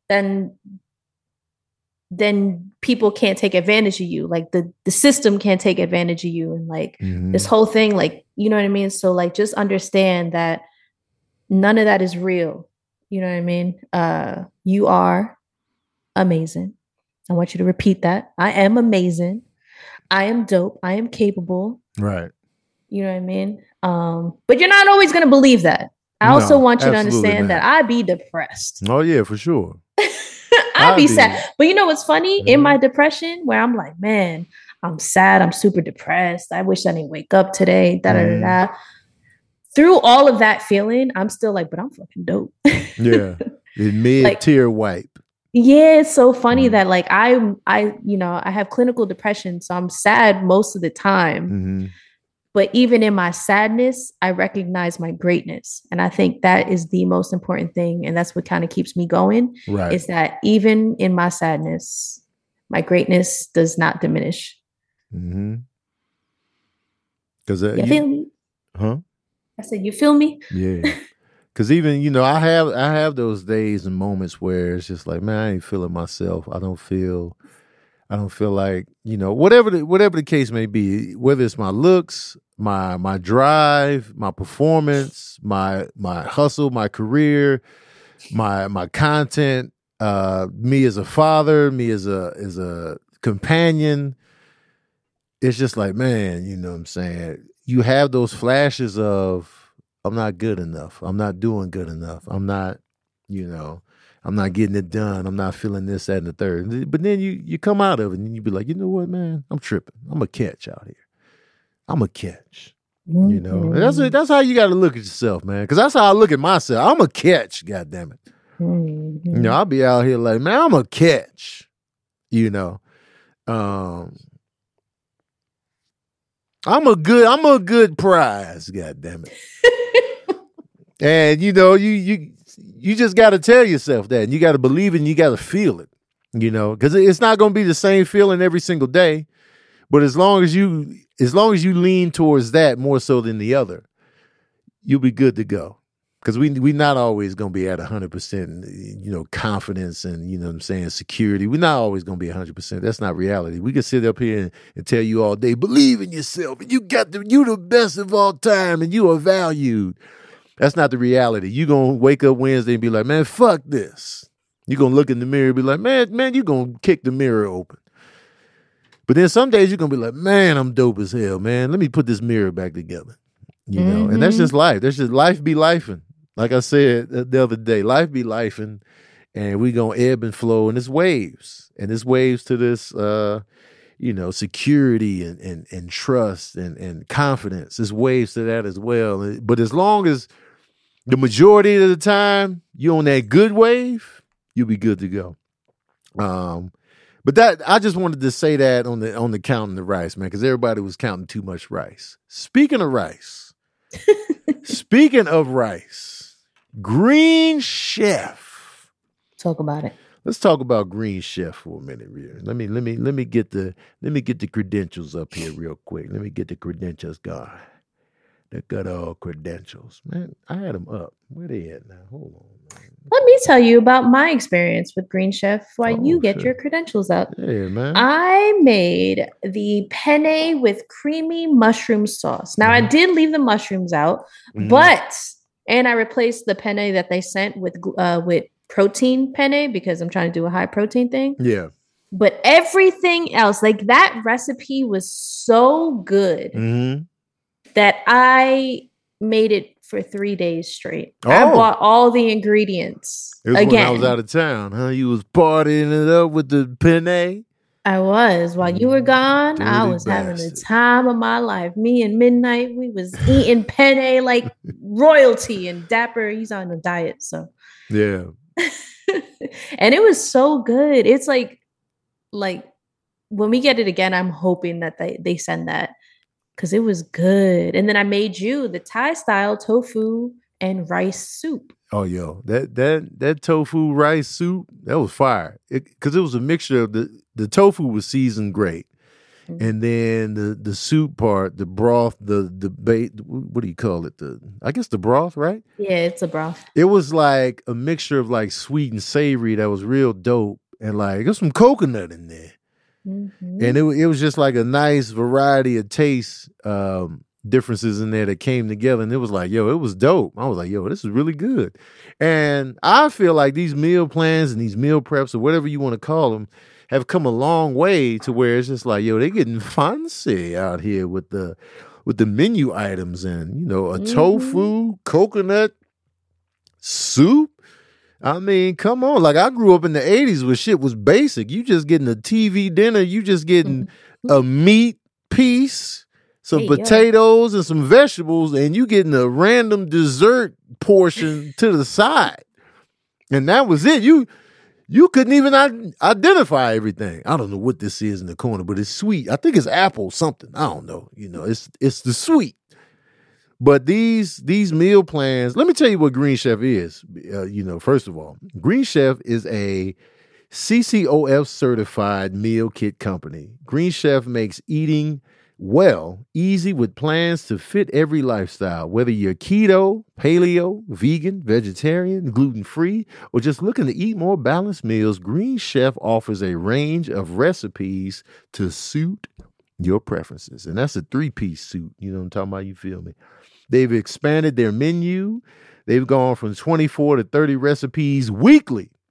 then people can't take advantage of you. Like the system can't take advantage of you and like this whole thing, like, you know what I mean? So like just understand that none of that is real. You know what I mean? You are amazing. I want you to repeat that. I am amazing. I am dope. I am capable. Right. You know what I mean? But you're not always going to believe that. I also want you to understand that I be depressed. Oh yeah, for sure. I'd be sad. But you know what's funny? In my depression, where I'm like, man, I'm sad. I'm super depressed. I wish I didn't wake up today. Through all of that feeling, I'm still like, but I'm fucking dope. Yeah. Mid-tier wipe. Yeah, it's so funny that like I have clinical depression, so I'm sad most of the time. But even in my sadness, I recognize my greatness. And I think that is the most important thing. And that's what kind of keeps me going. Right. Is that even in my sadness, my greatness does not diminish. Because you feel me? Huh? I said, you feel me? Yeah. Because even, you know, I have those days and moments where it's just like, man, I ain't feeling myself. I don't feel like, you know, whatever the case may be, whether it's my looks, my drive, my performance, my hustle, my career, my content, me as a father, me as a companion, it's just like, man, you know what I'm saying? You have those flashes of, I'm not good enough. I'm not doing good enough. I'm not, I'm not getting it done. I'm not feeling this, that, and the third. But then you come out of it and you be like, you know what, man? I'm tripping. I'm a catch out here. I'm a catch. Mm-hmm. And that's how you got to look at yourself, man. Because that's how I look at myself. I'm a catch, goddammit. Mm-hmm. I'll be out here like, man, I'm a catch. I'm a good prize, goddammit. And you just got to tell yourself that, and you got to believe it, and you got to feel it, because it's not going to be the same feeling every single day. But as long as you lean towards that more so than the other, you'll be good to go. Because we not always going to be at 100%, confidence and, security. We're not always going to be 100%. That's not reality. We can sit up here and tell you all day, believe in yourself, and you the best of all time, and you are valued. That's not the reality. You're going to wake up Wednesday and be like, man, fuck this. You're going to look in the mirror and be like, man, you're going to kick the mirror open. But then some days you're going to be like, man, I'm dope as hell, man. Let me put this mirror back together. And that's just life. That's just life be lifing. Like I said the other day, life be lifing, and we going to ebb and flow, and it's waves. And it's waves to this, security and trust and confidence. It's waves to that as well. But as long as the majority of the time you're on that good wave, you'll be good to go. But that I just wanted to say that on the counting the rice, man, because everybody was counting too much rice. Speaking of rice, Green Chef. Talk about it. Let's talk about Green Chef for a minute, Rhea. Let me get the credentials up here real quick. Let me get the credentials going. The good old credentials, man. I had them up. Where they at now? Hold on, man. Let me tell you about my experience with Green Chef while you get your credentials up. Yeah, man. I made the penne with creamy mushroom sauce. Now, I did leave the mushrooms out, and I replaced the penne that they sent with protein penne because I'm trying to do a high protein thing. Yeah. But everything else, like that recipe was so good that I made it for 3 days straight. Oh. I bought all the ingredients It was again. when I was out of town, huh? You was partying it up with the penne? I was. While you were gone, Dirty I was bastard. having the time of my life. Me and Midnight, we was eating penne like royalty, and Dapper, he's on a diet, so. Yeah. And it was so good. It's like when we get it again, I'm hoping that they send that because it was good. And then I made you the Thai style tofu and rice soup. Oh, yo, that tofu rice soup, that was fire. Because it was a mixture of the tofu was seasoned great. And then the soup part, the broth, the bait, what do you call it? I guess the broth, right? Yeah, it's a broth. It was like a mixture of like sweet and savory that was real dope. And like, there's some coconut in there. And it was just like a nice variety of taste differences in there that came together. And it was like, yo, it was dope. I was like, yo, this is really good. And I feel like these meal plans and these meal preps or whatever you want to call them have come a long way to where it's just like, yo, they're getting fancy out here with the menu items and, a tofu, coconut soup. I mean, come on. Like, I grew up in the 80s where shit was basic. You just getting a TV dinner. You just getting a meat piece, some potatoes and some vegetables, and you getting a random dessert portion to the side. And that was it. You couldn't even identify everything. I don't know what this is in the corner, but it's sweet. I think it's apple something. I don't know. It's the sweet. But these meal plans, let me tell you what Green Chef is. First of all, Green Chef is a CCOF certified meal kit company. Green Chef makes eating well easy with plans to fit every lifestyle, whether you're keto, paleo, vegan, vegetarian, gluten-free, or just looking to eat more balanced meals. Green Chef offers a range of recipes to suit your preferences. And that's a 3-piece suit. You know what I'm talking about? You feel me? They've expanded their menu. They've gone from 24 to 30 recipes weekly.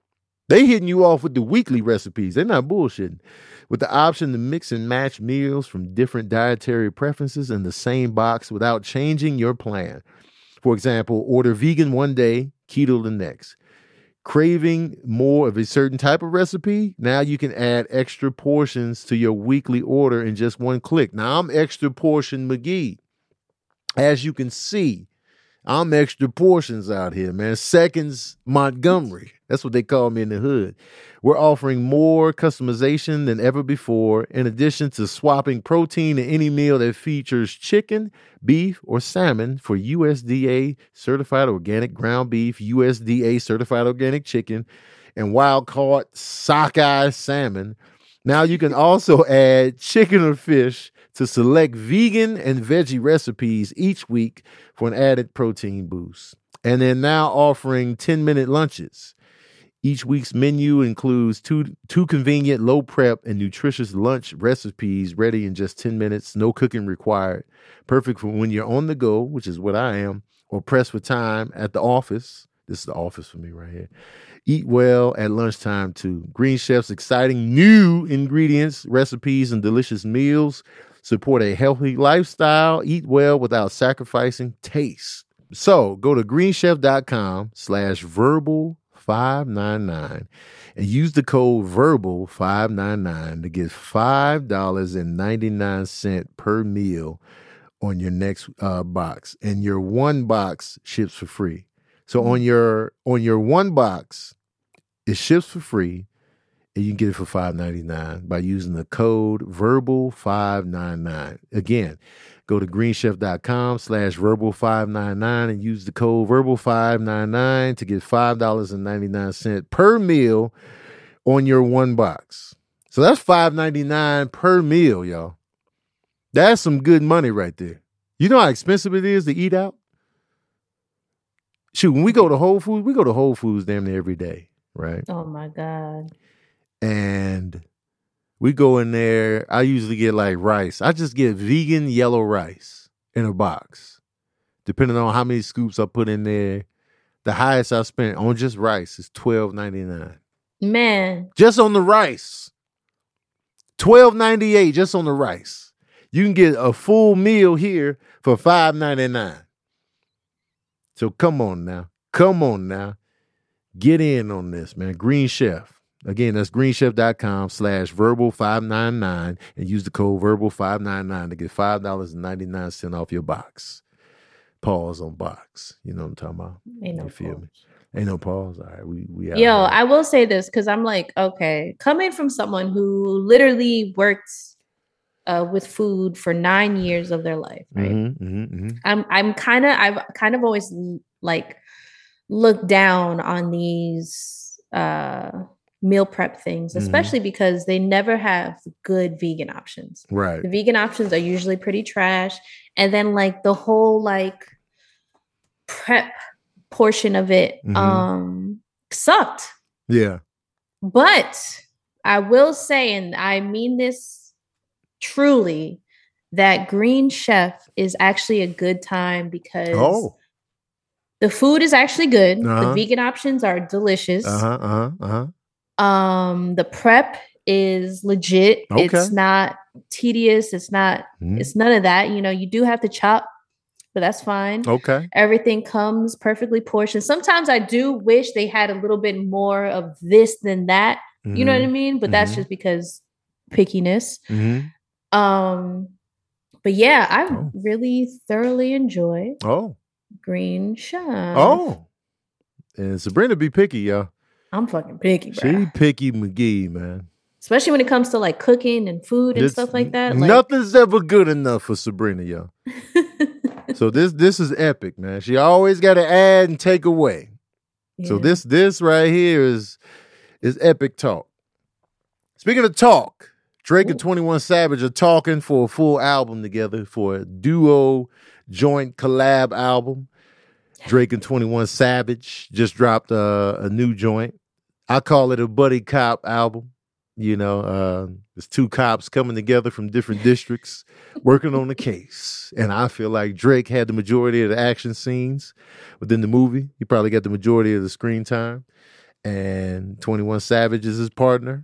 They hitting you off with the weekly recipes. They're not bullshitting. With the option to mix and match meals from different dietary preferences in the same box without changing your plan. For example, order vegan one day, keto the next. Craving more of a certain type of recipe? Now you can add extra portions to your weekly order in just one click. Now I'm extra portion McGee. As you can see, I'm extra portions out here, man. Seconds Montgomery. That's what they call me in the hood. We're offering more customization than ever before, in addition to swapping protein in any meal that features chicken, beef, or salmon for USDA certified organic ground beef, USDA certified organic chicken, and wild-caught sockeye salmon. Now you can also add chicken or fish to select vegan and veggie recipes each week for an added protein boost. And they're now offering 10-minute lunches. Each week's menu includes two convenient, low prep, and nutritious lunch recipes ready in just 10 minutes, no cooking required. Perfect for when you're on the go, which is what I am, or pressed for time at the office. This is the office for me right here. Eat well at lunchtime too. Green Chef's exciting new ingredients, recipes, and delicious meals support a healthy lifestyle. Eat well without sacrificing taste. So go to greenchef.com/verbal599 and use the code verbal599 to get $5.99 per meal on your next box, and your one box ships for free. So on your one box, it ships for free, and you can get it for $5.99 by using the code verbal599. Again, go to greenchef.com/verbal599 and use the code verbal599 to get $5.99 per meal on your one box. So that's $5.99 per meal, y'all. That's some good money right there. You know how expensive it is to eat out? Shoot, when we go to Whole Foods damn near every day, right? Oh my God. And we go in there. I usually get like rice. I just get vegan yellow rice in a box. Depending on how many scoops I put in there, the highest I spent on just rice is $12.99. Man. Just on the rice. $12.98 just on the rice. You can get a full meal here for $5.99. So come on now. Get in on this, man. Green Chef. Again, that's greenchef.com/verbal599 and use the code verbal599 to get $5.99 off your box. Pause on box. You know what I'm talking about? Ain't no you feel pause. me? Ain't no pause. All right, we out Yo, here. I will say this because I'm like, okay, coming from someone who literally worked with food for 9 years of their life, right? I've kind of always like looked down on these meal prep things, especially because they never have good vegan options. Right. The vegan options are usually pretty trash. And then like the whole like prep portion of it sucked. Yeah. But I will say, and I mean this truly, that Green Chef is actually a good time because the food is actually good. The vegan options are delicious. The prep is legit. Okay. It's not tedious. It's not. It's none of that. You know, you do have to chop, but that's fine. Okay. Everything comes perfectly portioned. Sometimes I do wish they had a little bit more of this than that. You know what I mean? But that's just because pickiness. But yeah, I really thoroughly enjoy Green Chef. And Sabrina be picky, y'all. I'm fucking picky, bro. She picky McGee, man. Especially when it comes to like cooking and food and stuff like that. Like, nothing's ever good enough for Sabrina, y'all. So this is epic, man. She always got to add and take away. Yeah. So this right here is epic talk. Speaking of talk, Drake and 21 Savage are talking for a full album together, for a duo joint collab album. Drake and 21 Savage just dropped a new joint. I call it a buddy cop album. You know, there's two cops coming together from different districts working on a case. And I feel like Drake had the majority of the action scenes within the movie. He probably got the majority of the screen time. and 21 Savage is his partner.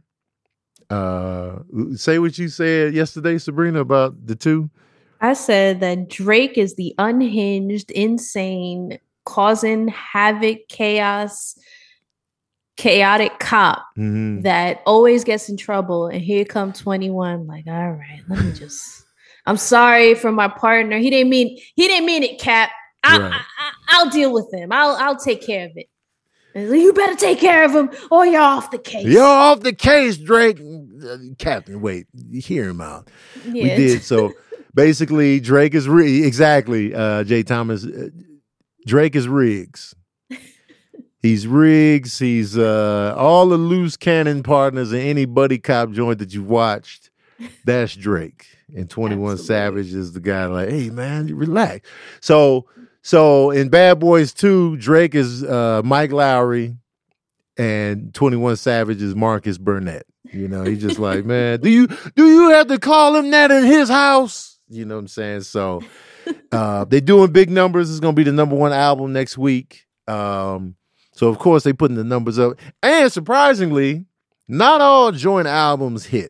Say what you said yesterday, Sabrina, about the two. I said that Drake is the unhinged, insane, causing havoc, chaos, chaotic cop that always gets in trouble. And here come 21. Like, all right, let me just. I'm sorry for my partner. He didn't mean it, Cap. I'll deal with him. I'll take care of it. You better take care of him, or you're off the case. You're off the case, Drake. Captain, wait, hear him out. Yeah. We did. So basically, Drake is exactly, Jay Thomas. Drake is Riggs. He's Riggs. He's all the loose cannon partners in any buddy cop joint that you've watched. That's Drake. And 21 Savage is the guy like, hey, man, you relax. So in Bad Boys 2, Drake is Mike Lowry and 21 Savage is Marcus Burnett. You know, he's just like, man, do you have to call him that in his house? You know what I'm saying? So they're doing big numbers. It's going to be the number one album next week. So, of course, they're putting the numbers up. And surprisingly, not all joint albums hit.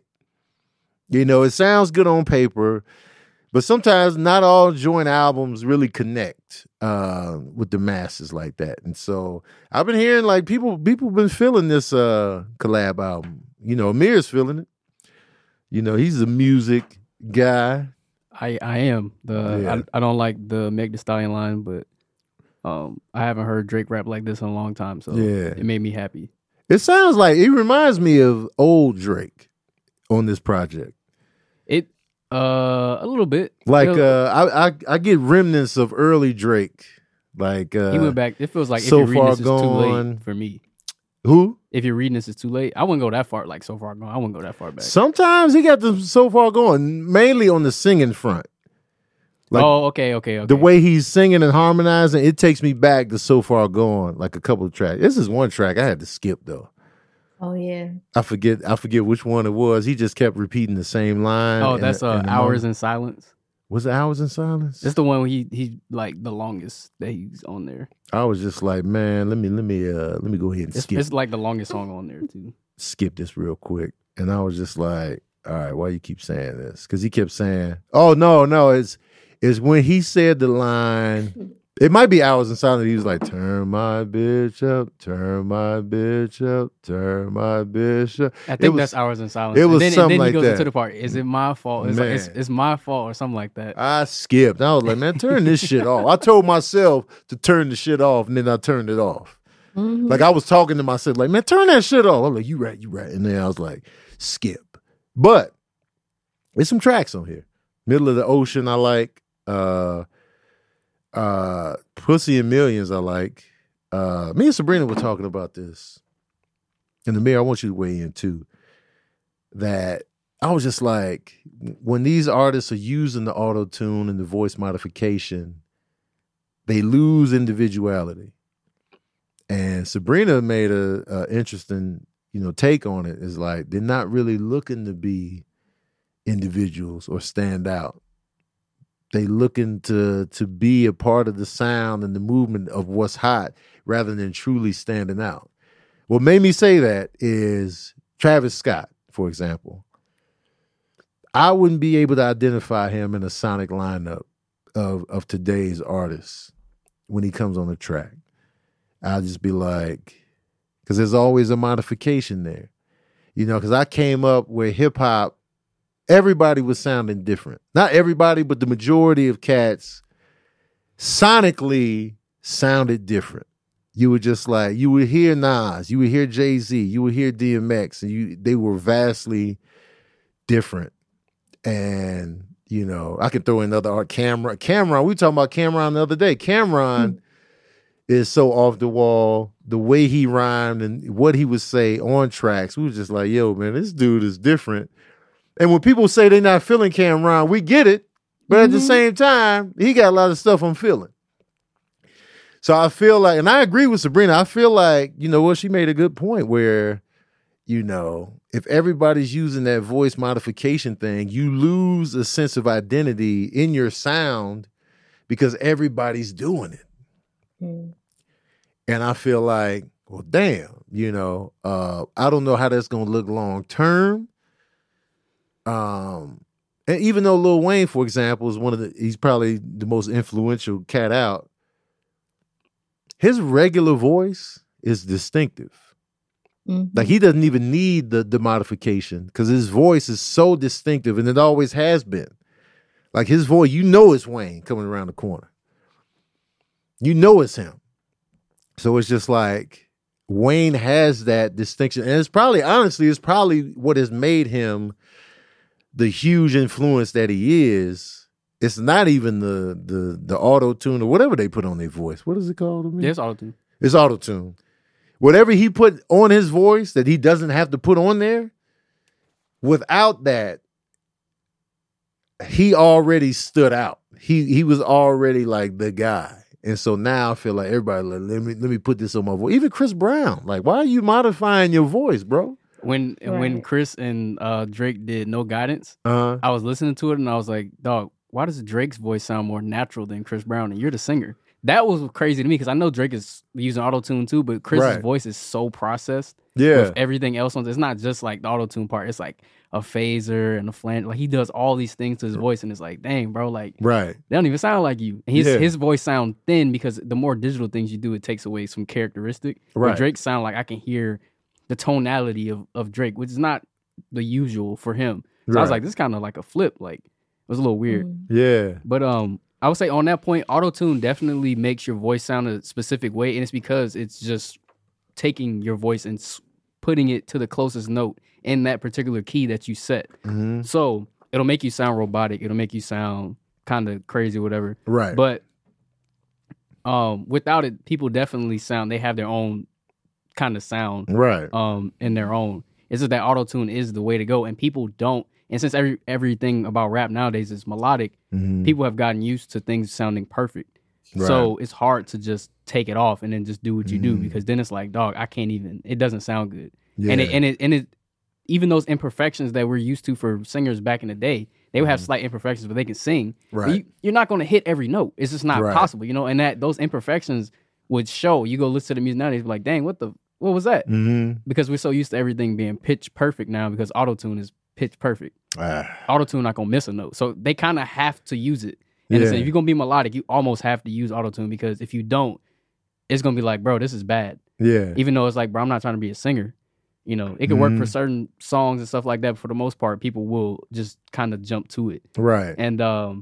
You know, it sounds good on paper, but sometimes not all joint albums really connect with the masses like that. And so I've been hearing like people been feeling this collab album. You know, Amir's feeling it. You know, he's a music guy. I am. I don't like the Meg Thee Stallion line, but I haven't heard Drake rap like this in a long time, so it made me happy. It sounds like it reminds me of old Drake on this project. It a little bit. Like I get remnants of early Drake. Like he went back. It feels like So if you're reading Far this, it's too Gone. late for me. Who? If you're reading this, it's too late. I wouldn't go that far. Like So Far Gone, I wouldn't go that far back. Sometimes he got them So Far Gone, mainly on the singing front. Like, okay. The way he's singing and harmonizing, it takes me back to So Far Gone, like a couple of tracks. This is one track I had to skip though. Oh yeah. I forget which one it was. He just kept repeating the same line. Oh, that's Hours in Silence. Was it Hours in Silence? That's the one where he like the longest that he's on there. I was just like, man, let me go ahead and skip. It's like the longest song on there too. Skip this real quick. And I was just like, all right, why you keep saying this? Because he kept saying, oh no, it's when he said the line. It might be Hours in Silence. He was like, turn my bitch up, turn my bitch up, turn my bitch up. I think that's Hours in Silence. It was something like that. And then he goes into the part, is it my fault? It's, like, it's my fault or something like that. I skipped. I was like, man, turn this shit off. I told myself to turn the shit off, and then I turned it off. Mm-hmm. Like I was talking to myself, like, man, turn that shit off. I'm like, you right. And then I was like, skip. But there's some tracks on here. Middle of the Ocean, I like. Pussy and Millions, I like. Me and Sabrina were talking about this. And Amir, I want you to weigh in too. That I was just like, when these artists are using the auto-tune and the voice modification, they lose individuality. And Sabrina made a interesting, take on it. Is like they're not really looking to be individuals or stand out. They looking to be a part of the sound and the movement of what's hot rather than truly standing out. What made me say that is Travis Scott, for example. I wouldn't be able to identify him in a sonic lineup of today's artists when he comes on the track. I'll just be like, because there's always a modification there. Because I came up with hip hop. Everybody was sounding different. Not everybody, but the majority of cats sonically sounded different. You were just like, you would hear Nas, you would hear Jay-Z, you would hear DMX, and they were vastly different. And, I can throw in another art, Cameron, we were talking about Cameron the other day. Cameron is so off the wall. The way he rhymed and what he would say on tracks, we was just like, yo, man, this dude is different. And when people say they're not feeling Cameron, we get it. But at the same time, he got a lot of stuff I'm feeling. So I feel like, and I agree with Sabrina, I feel like, she made a good point where, if everybody's using that voice modification thing, you lose a sense of identity in your sound because everybody's doing it. And I feel like, well, damn, You know, I don't know how that's going to look long term. And even though Lil Wayne, for example, is he's probably the most influential cat out. His regular voice is distinctive. Mm-hmm. Like he doesn't even need the modification because his voice is so distinctive, and it always has been. Like his voice, you know it's Wayne coming around the corner. You know it's him. So it's just like Wayne has that distinction. And it's probably what has made him the huge influence that he is. It's not even the auto-tune or whatever they put on their voice. What is it called? Yeah, it's auto-tune. It's auto-tune. Whatever he put on his voice that he doesn't have to put on there, without that, he already stood out. He was already like the guy. And so now I feel like everybody, let me put this on my voice. Even Chris Brown. Like, why are you modifying your voice, bro? When Chris and Drake did No Guidance, I was listening to it and I was like, dog, why does Drake's voice sound more natural than Chris Brown? And you're the singer. That was crazy to me because I know Drake is using auto-tune too, but Chris's voice is so processed with everything else on it. It's not just like the auto-tune part. It's like a phaser and a flange. Like he does all these things to his voice and it's like, dang, bro, like they don't even sound like you. And his voice sound thin because the more digital things you do, it takes away some characteristic. Right. But Drake sound like I can hear the tonality of Drake, which is not the usual for him. So I was like, this is kind of like a flip. Like it was a little weird. Yeah. But I would say on that point, auto-tune definitely makes your voice sound a specific way, and it's because it's just taking your voice and putting it to the closest note in that particular key that you set. Mm-hmm. So it'll make you sound robotic. It'll make you sound kind of crazy or whatever. Right. But without it, people definitely they have their own kind of sound. Right. In their own. It's just that auto-tune is the way to go, and people don't. And since everything about rap nowadays is melodic, people have gotten used to things sounding perfect. Right. So it's hard to just take it off and then just do what you do because then it's like, dog, I can't even. It doesn't sound good. Yeah. And it even those imperfections that we're used to for singers back in the day, they would have slight imperfections, but they can sing. Right. You're not going to hit every note. It's just not possible, you know. And that those imperfections would show. You go listen to the music nowadays, be like, dang, what was that? Mm-hmm. Because we're so used to everything being pitch perfect now because auto-tune is pitch perfect. Auto-tune not gonna miss a note, so they kind of have to use it. And if you're gonna be melodic, you almost have to use auto-tune because if you don't, it's gonna be like, bro, this is bad. Yeah. Even though it's like, bro, I'm not trying to be a singer. You know, it can work for certain songs and stuff like that. But for the most part, people will just kind of jump to it. Right. And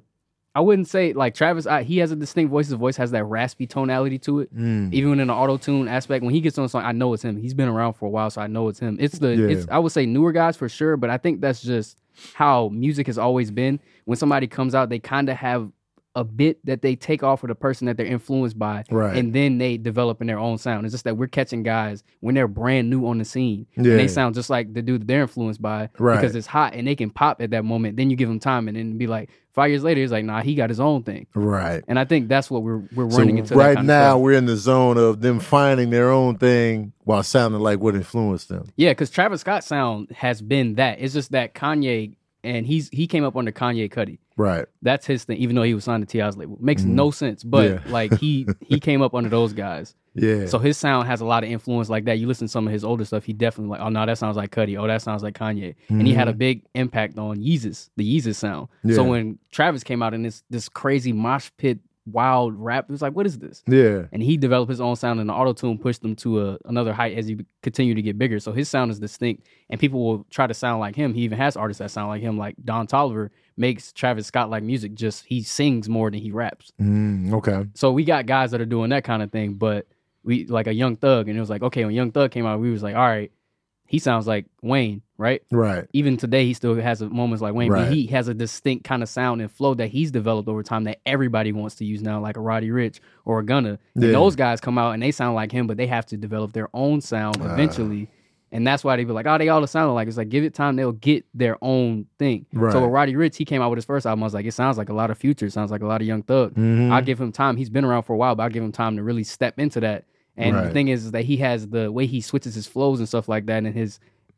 I wouldn't say like Travis. He has a distinct voice. His voice has that raspy tonality to it. Even in the auto-tune aspect, when he gets on a song, I know it's him. He's been around for a while, so I know it's him. It's I would say newer guys for sure, but I think that's just how music has always been. When somebody comes out, they kind of have a bit that they take off of the person that they're influenced by, and then they develop in their own sound. It's just that we're catching guys when they're brand new on the scene, and they sound just like the dude that they're influenced by because it's hot and they can pop at that moment. Then you give them time, and then be like 5 years later, it's like, nah, he got his own thing. Right. And I think that's what we're running into. Right that kind now, of we're in the zone of them finding their own thing while sounding like what influenced them. Yeah, because Travis Scott's sound has been that. It's just that Kanye, and he came up under Kanye Cudi. Right. That's his thing, even though he was signed to T.I.'s label. Makes no sense, but like he came up under those guys. Yeah. So his sound has a lot of influence like that. You listen to some of his older stuff, he definitely like, oh no, that sounds like Cudi. Oh, that sounds like Kanye. And he had a big impact on Yeezus, the Yeezus sound. Yeah. So when Travis came out in this crazy mosh pit wild rap, it was like, what is this? Yeah. And he developed his own sound, and the auto-tune pushed him to another height as he continued to get bigger. So his sound is distinct, and people will try to sound like him. He even has artists that sound like him, like Don Toliver makes Travis Scott-like music, just he sings more than he raps. Okay. So we got guys that are doing that kind of thing, but we like a Young Thug, and it was like, okay, when Young Thug came out, we was like, all right, he sounds like Wayne, right? Right. Even today, he still has moments like Wayne, but he has a distinct kind of sound and flow that he's developed over time that everybody wants to use now, like a Roddy Ricch or a Gunna. And those guys come out and they sound like him, but they have to develop their own sound eventually. And that's why they be like, oh, they all sound alike. It's like, give it time, they'll get their own thing. Right. So with Roddy Ricch, he came out with his first album. I was like, it sounds like a lot of Future. It sounds like a lot of Young Thug. I'll give him time. He's been around for a while, but I'll give him time to really step into that. And the thing is that he has the way he switches his flows and stuff like that, and his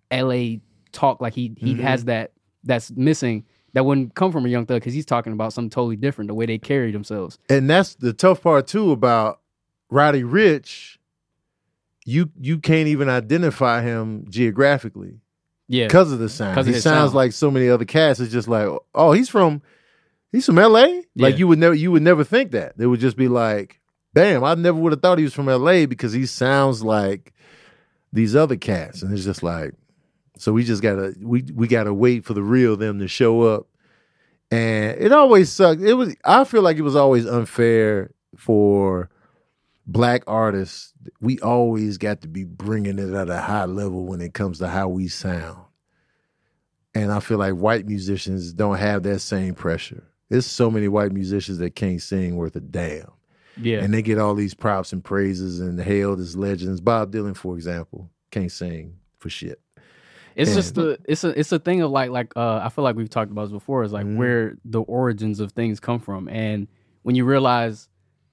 LA talk, like he has that's missing, that wouldn't come from a Young Thug, because he's talking about something totally different, the way they carry themselves. And that's the tough part too about Roddy Ricch. you can't even identify him geographically. Yeah, because of the sound. He sounds like so many other cats. It's just like, oh, he's from LA. Like you would never think that. They would just be like, damn, I never would have thought he was from LA because he sounds like these other cats. And it's just like, so we just gotta wait for the real them to show up. And it always sucked. I feel like it was always unfair for Black artists. We always got to be bringing it at a high level when it comes to how we sound. And I feel like white musicians don't have that same pressure. There's so many white musicians that can't sing worth a damn. Yeah. And they get all these props and praises and hailed as legends. Bob Dylan, for example, can't sing for shit. It's just it's a thing of like I feel like we've talked about this before, is like where the origins of things come from. And when you realize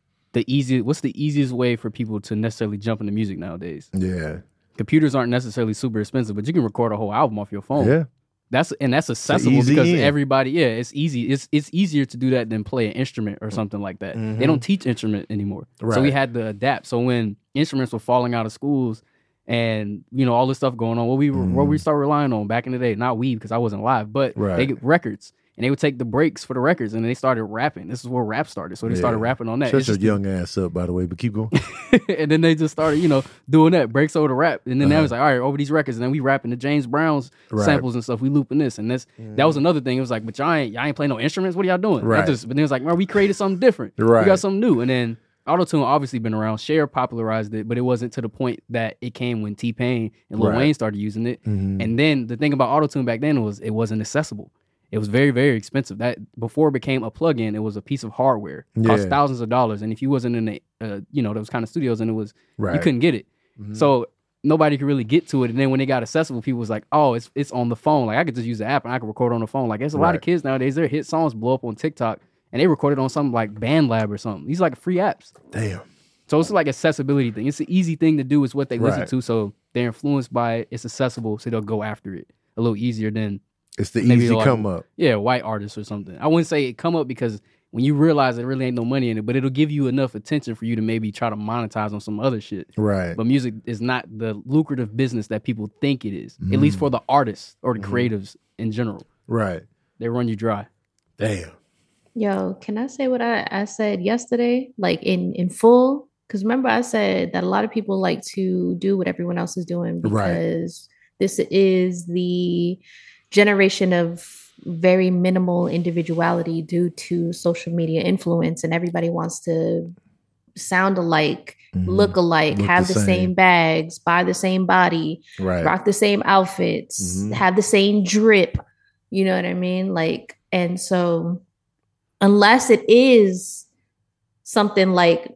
what's the easiest way for people to necessarily jump into music nowadays? Yeah. Computers aren't necessarily super expensive, but you can record a whole album off your phone. Yeah. That's accessible because everybody, it's easy. It's easier to do that than play an instrument or something like that. Mm-hmm. They don't teach instrument anymore. Right. So we had to adapt. So when instruments were falling out of schools and, all this stuff going on, what we start relying on back in the day, not we, because I wasn't live, but they get records. And they would take the breaks for the records, and they started rapping. This is where rap started. So they started rapping on that. Shut your young ass up, by the way, but keep going. And then they just started, doing that, breaks over the rap. And then they was like, all right, over these records. And then we rapping the James Brown's samples and stuff. We looping this. And that was another thing. It was like, but y'all ain't playing no instruments. What are y'all doing? Right. But then it was like, well, we created something different. Right. We got something new. And then Auto-Tune obviously been around. Cher popularized it, but it wasn't to the point that it came when T-Pain and Lil Wayne started using it. Mm-hmm. And then the thing about Auto-Tune back then was it wasn't accessible. It was very, very expensive. That before it became a plug-in, it was a piece of hardware. It cost thousands of dollars. And if you wasn't in those kind of studios, and it was you couldn't get it. Mm-hmm. So nobody could really get to it. And then when it got accessible, people was like, oh, it's on the phone. Like I could just use the app and I could record on the phone. Like there's a lot of kids nowadays, their hit songs blow up on TikTok and they recorded on something like BandLab or something. These are like free apps. Damn. So it's like accessibility thing. It's an easy thing to do. It's what they listen to. So they're influenced by it. It's accessible. So they'll go after it a little easier than it's the easy come up. Yeah, white artists or something. I wouldn't say it come up because when you realize there really ain't no money in it, but it'll give you enough attention for you to maybe try to monetize on some other shit. Right. But music is not the lucrative business that people think it is, at least for the artists or the creatives in general. Right. They run you dry. Damn. Yo, can I say what I said yesterday, like in full? Because remember I said that a lot of people like to do what everyone else is doing because this is the generation of very minimal individuality due to social media influence, and everybody wants to sound alike, look alike, have the same bags, buy the same body, rock the same outfits, have the same drip. You know what I mean? Like, and so unless it is something like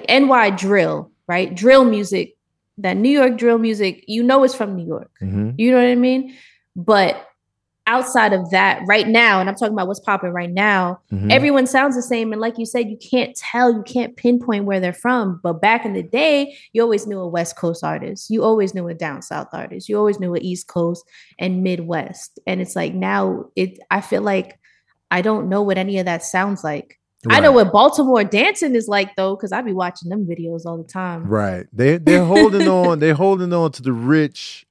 NY drill, right? Drill music, that New York drill music, it's from New York. You know what I mean? But outside of that, right now, and I'm talking about what's popping right now, everyone sounds the same. And like you said, you can't pinpoint where they're from. But back in the day, you always knew a West Coast artist. You always knew a down South artist. You always knew an East Coast and Midwest. And it's like now I feel like I don't know what any of that sounds like. Right. I know what Baltimore dancing is like though, because I be watching them videos all the time. Right. They're holding on. They're holding on to the rich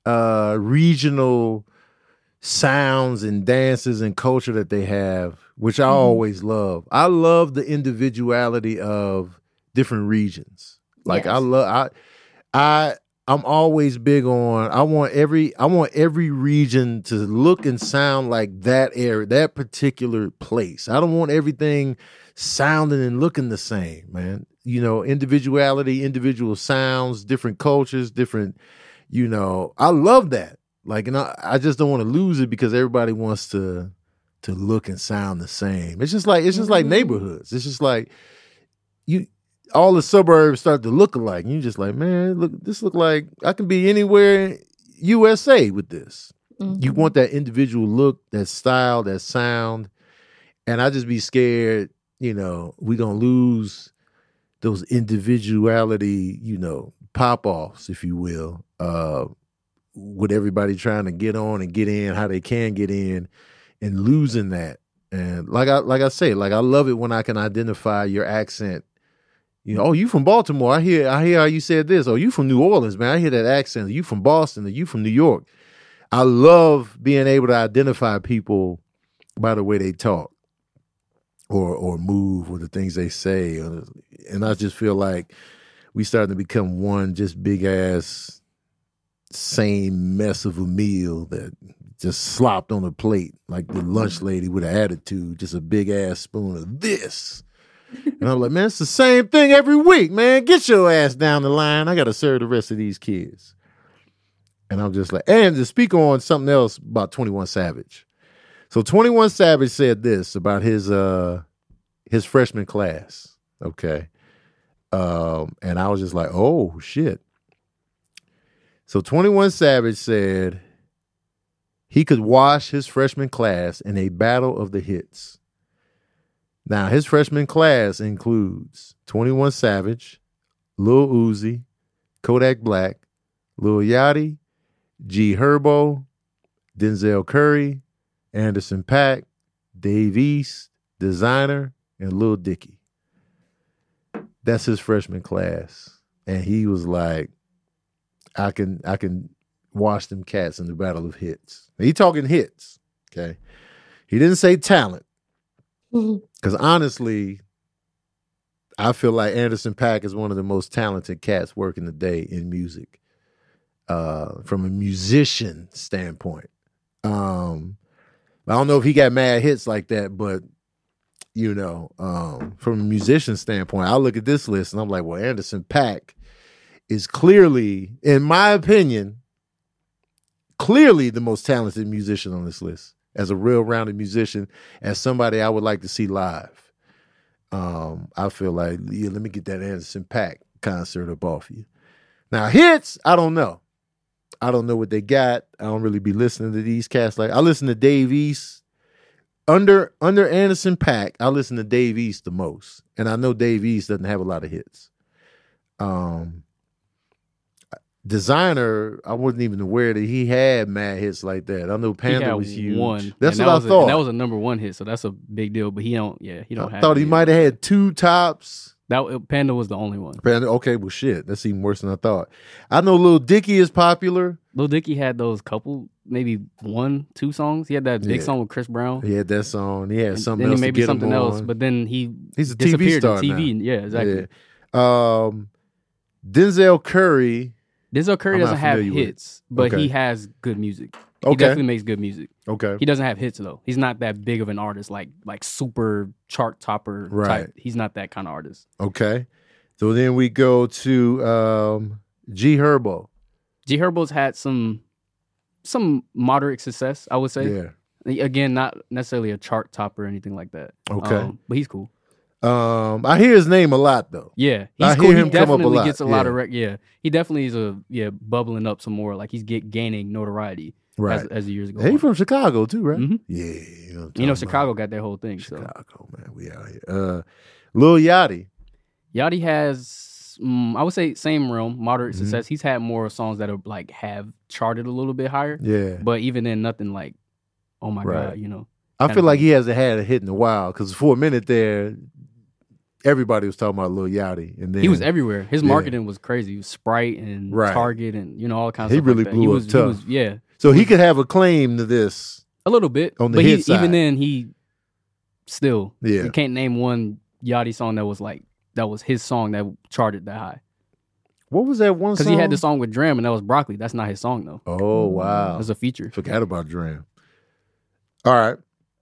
regional sounds and dances and culture that they have, which I always love. I love the individuality of different regions. Like I'm always big on I want every region to look and sound like that area, that particular place. I don't want everything sounding and looking the same, man. Individuality, individual sounds, different cultures, different, I love that. Like, and I just don't want to lose it because everybody wants to look and sound the same. It's just like neighborhoods. It's just like all the suburbs start to look alike. And you're just like, man, look like I can be anywhere USA with this. You want that individual look, that style, that sound. And I just be scared, we gonna lose those individuality, pop-offs, if you will, with everybody trying to get on and get in how they can get in and losing that. And like I say, I love it when I can identify your accent You know, oh, you from Baltimore. I hear how you said this. Oh, you from New Orleans, man. I hear that accent. Are you from Boston? Are you from New York? I love being able to identify people by the way they talk or move or the things they say. And I just feel like we starting to become one just big ass same mess of a meal that just slopped on a plate like the lunch lady with an attitude, just a big ass spoon of this. And I'm like, man, it's the same thing every week, man. Get your ass down the line. I got to serve the rest of these kids. And I'm just like, and to speak on something else about 21 Savage. So 21 Savage said this about his freshman class. Okay. And I was just like, oh, shit. So 21 Savage said he could wash his freshman class in a battle of the hits. Now, his freshman class includes 21 Savage, Lil Uzi, Kodak Black, Lil Yachty, G Herbo, Denzel Curry, Anderson .Paak, Dave East, Designer, and Lil Dicky. That's his freshman class. And he was like, I can wash them cats in the battle of hits. Now, he talking hits, okay? He didn't say talent. Because honestly, I feel like Anderson .Paak is one of the most talented cats working today in music. From a musician standpoint. I don't know if he got mad hits like that, but you know, from a musician standpoint, I look at this list and I'm like, well, Anderson .Paak is clearly, in my opinion, clearly the most talented musician on this list. As a real-rounded musician, as somebody I would like to see live. I feel like, yeah, let me get that Anderson .Paak concert up off you. Now, hits, I don't know. I don't know what they got. I don't really be listening to these cats. Like, I listen to Dave East. Under Anderson .Paak, I listen to Dave East the most. And I know Dave East doesn't have a lot of hits. Designer, I wasn't even aware that he had mad hits like that. I know Panda was huge. One. That's what I thought. That was a number one hit, so that's a big deal. But he don't have. I thought he might have had two tops. Panda was the only one. Panda, okay, well, shit, that's even worse than I thought. I know Lil Dicky is popular. Lil Dicky had those couple, maybe 1-2 songs. He had that big song with Chris Brown. He had that song. He had something then else. Maybe to get something him else. on. But then he's a TV star TV. now. Yeah, exactly. Yeah. Denzel Curry. Denzel Curry doesn't have hits, but Okay. he has good music. He Okay. definitely makes good music. Okay. He doesn't have hits though. He's not that big of an artist, like super chart topper Right. type. He's not that kind of artist. Okay. So then we go to G Herbo. G Herbo's had some moderate success, I would say. Yeah. Again, not necessarily a chart topper or anything like that. Okay. But he's cool. I hear his name a lot though. Yeah, I he's cool. hear He him come up a definitely lot. gets a lot Yeah. of yeah. He definitely is bubbling up some more. Like he's gaining notoriety Right. as the years go He on. from Chicago too, right? Mhm. Yeah. You know, what I'm You know, talking Chicago about. got their whole thing. Chicago, man. We out here. Lil Yachty. Yachty has, I would say, same realm, moderate Mhm. success. He's had more songs that are like have charted a little bit higher. Yeah. But even then, nothing like, oh my Right. God, you know. I kind feel of like thing. he hasn't had a hit in a while because for a minute there, everybody was talking about Lil Yachty, and then He was everywhere. His Yeah. marketing was crazy. He was Sprite and Right. Target and all kinds of He stuff really like that. blew up He tough. was, yeah, So he could have a claim to this. a little bit. On the but hit side. even then, he still Yeah. you can't name one Yachty song that was his song that charted that high. What was that one song? Because he had the song with Dram and that was Broccoli. That's not his song though. Oh wow, It was a feature. forgot about Dram. All right,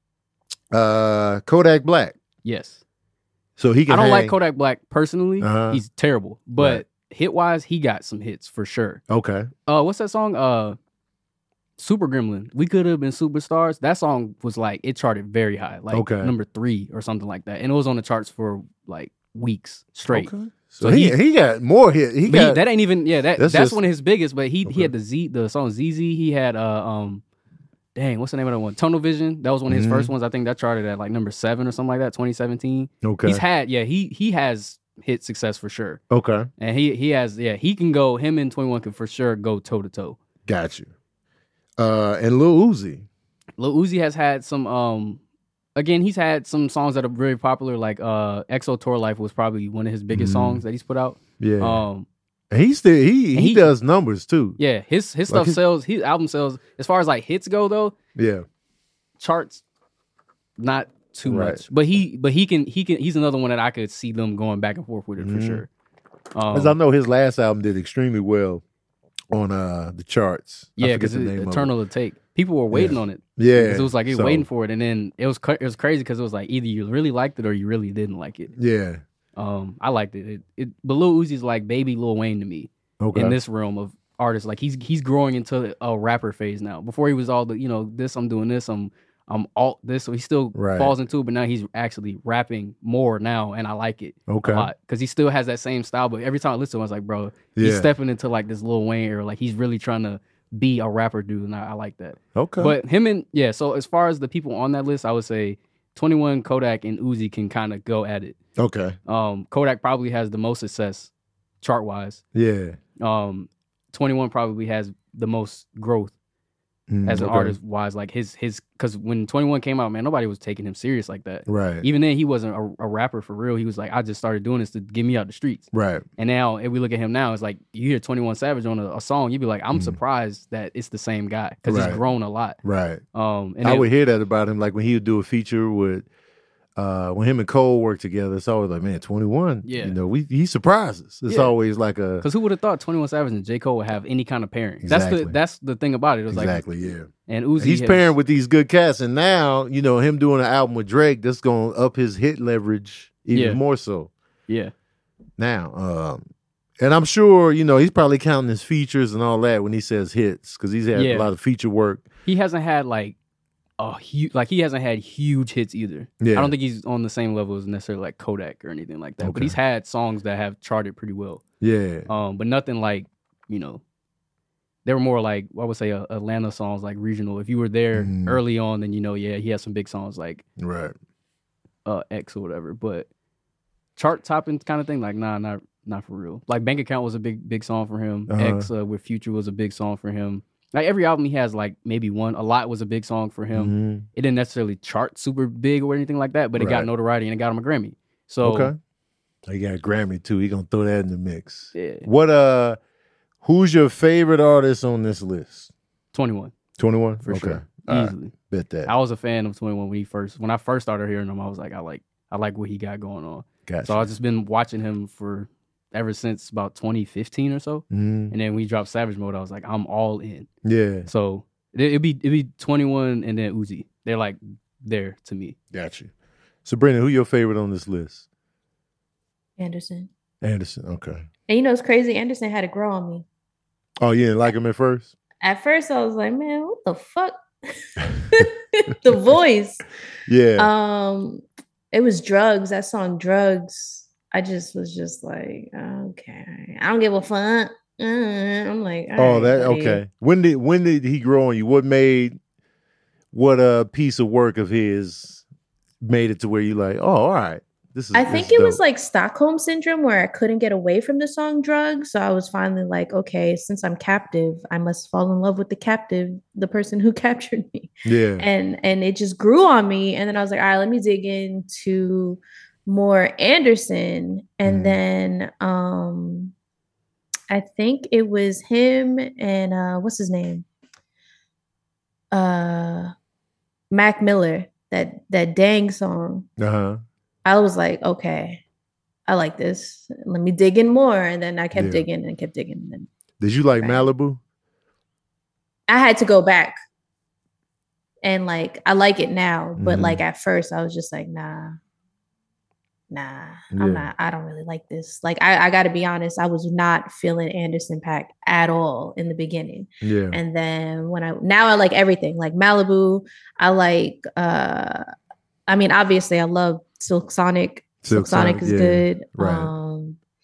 Kodak Black. Yes. So he can. I don't like hang- Kodak Black personally. Uh-huh. He's terrible. But Right. hit wise, he got some hits for sure. Okay. What's that song? Super Gremlin. We could have been superstars. That song was like it charted very high, like Okay. number 3 or something like that, and it was on the charts for like weeks straight. Okay. So So he got more hit. He But got that ain't even that's just- one of his biggest. But he Okay. had the song ZZ. He had dang, what's the name of that one? Tunnel Vision. That was one of his Mhm. first ones. I think that charted at like number 7 or something like that. 2017. okay. He's had he has hit success for sure, Okay. and he has he can go. Him and 21 can for sure go toe to toe. Got you. And Lil Uzi. Lil Uzi has had some again, he's had some songs that are very popular. Like EXO Tour Life was probably one of his biggest songs that he's put out. Yeah. And he does numbers too. Yeah, his stuff sells. His album sells. As far as like hits go, though, yeah, charts not too much. But he can. He's another one that I could see them going back and forth with it for sure. As I know, his last album did extremely well on the charts. Yeah, because Eternal to Take. People were waiting on it. Yeah, it was like you're waiting for it, and then it was crazy because it was like either you really liked it or you really didn't like it. Yeah. I liked it. But Lil Uzi's like baby Lil Wayne to me in this realm of artists. Like he's growing into a rapper phase now. Before he was all the this I'm doing this I'm alt this, so he still falls into it. But now he's actually rapping more now, and I like it a lot because he still has that same style. But every time I listen to him, I was like, bro, he's stepping into like this Lil Wayne era. Like he's really trying to be a rapper dude, and I like that. Okay, but him and so as far as the people on that list, I would say 21, Kodak, and Uzi can kind of go at it. Okay. Kodak probably has the most success chart wise. Yeah. 21 probably has the most growth as an artist wise. Like his because when 21 came out, man, nobody was taking him serious like that. Right. Even then, he wasn't a rapper for real. He was like, I just started doing this to get me out the streets. Right. And now, if we look at him now, it's like you hear 21 Savage on a song, you'd be like, I'm surprised that it's the same guy because he's grown a lot. Right. And I would hear that about him, like when he would do a feature with. When him and Cole work together, it's always like, man, 21. Yeah, he surprises. It's always like a because who would have thought 21 Savage and J. Cole would have any kind of pairing? Exactly. That's the thing about it. It was yeah. And Uzi, he's pairing with these good cats, and now him doing an album with Drake, that's going to up his hit leverage even more so. Yeah. Now, and I'm sure he's probably counting his features and all that when he says hits because he's had a lot of feature work. He hasn't had he hasn't had huge hits either. Yeah. I don't think he's on the same level as necessarily like Kodak or anything like that. Okay. But he's had songs that have charted pretty well. Yeah. But nothing like, they were more like, I would say Atlanta songs, like regional. If you were there early on, then he has some big songs like X or whatever. But chart topping kind of thing, like nah, not for real. Like Bank Account was a big song for him. X with Future was a big song for him. Like every album he has, like maybe one. A Lot was a big song for him. It didn't necessarily chart super big or anything like that, but it got notoriety and it got him a Grammy. So he got a Grammy too. He gonna throw that in the mix. Yeah. What who's your favorite artist on this list? 21. 21? For sure. Easily. Right. Bet that. I was a fan of 21 when I first started hearing him. I was like, I like what he got going on. Gotcha. So I've just been watching him for ever since about 2015 or so. And then when we dropped Savage Mode, I was like, I'm all in. Yeah. So it'd be 21 and then Uzi. They're like there to me. Gotcha. Sabrina, who your favorite on this list? Anderson. Okay. And it's crazy. Anderson had to grow on me. Oh, you didn't like him at first? At first, I was like, man, what the fuck? The voice. Yeah. It was Drugs. That song, Drugs. I just was just like, okay, I don't give a fuck. I'm like, oh, that okay. When did he grow on you? What piece of work of his made it to where you like, oh, all right. I think it was like Stockholm Syndrome where I couldn't get away from the song Drugs. So I was finally like, okay, since I'm captive, I must fall in love with the person who captured me. Yeah. And it just grew on me. And then I was like, all right, let me dig into more Anderson. And then I think it was him and what's his name? Mac Miller, that Dang song. Uh-huh. I was like, okay, I like this. Let me dig in more. And then I kept digging and kept digging. And did you like Malibu? I had to go back. And like, I like it now. But like at first I was just like, nah, I'm not, I don't really like this. Like, I got to be honest, I was not feeling Anderson .Paak at all in the beginning. Yeah. And then now I like everything. Like Malibu, I like, obviously I love Silk Sonic. Silk Sonic is good. Right.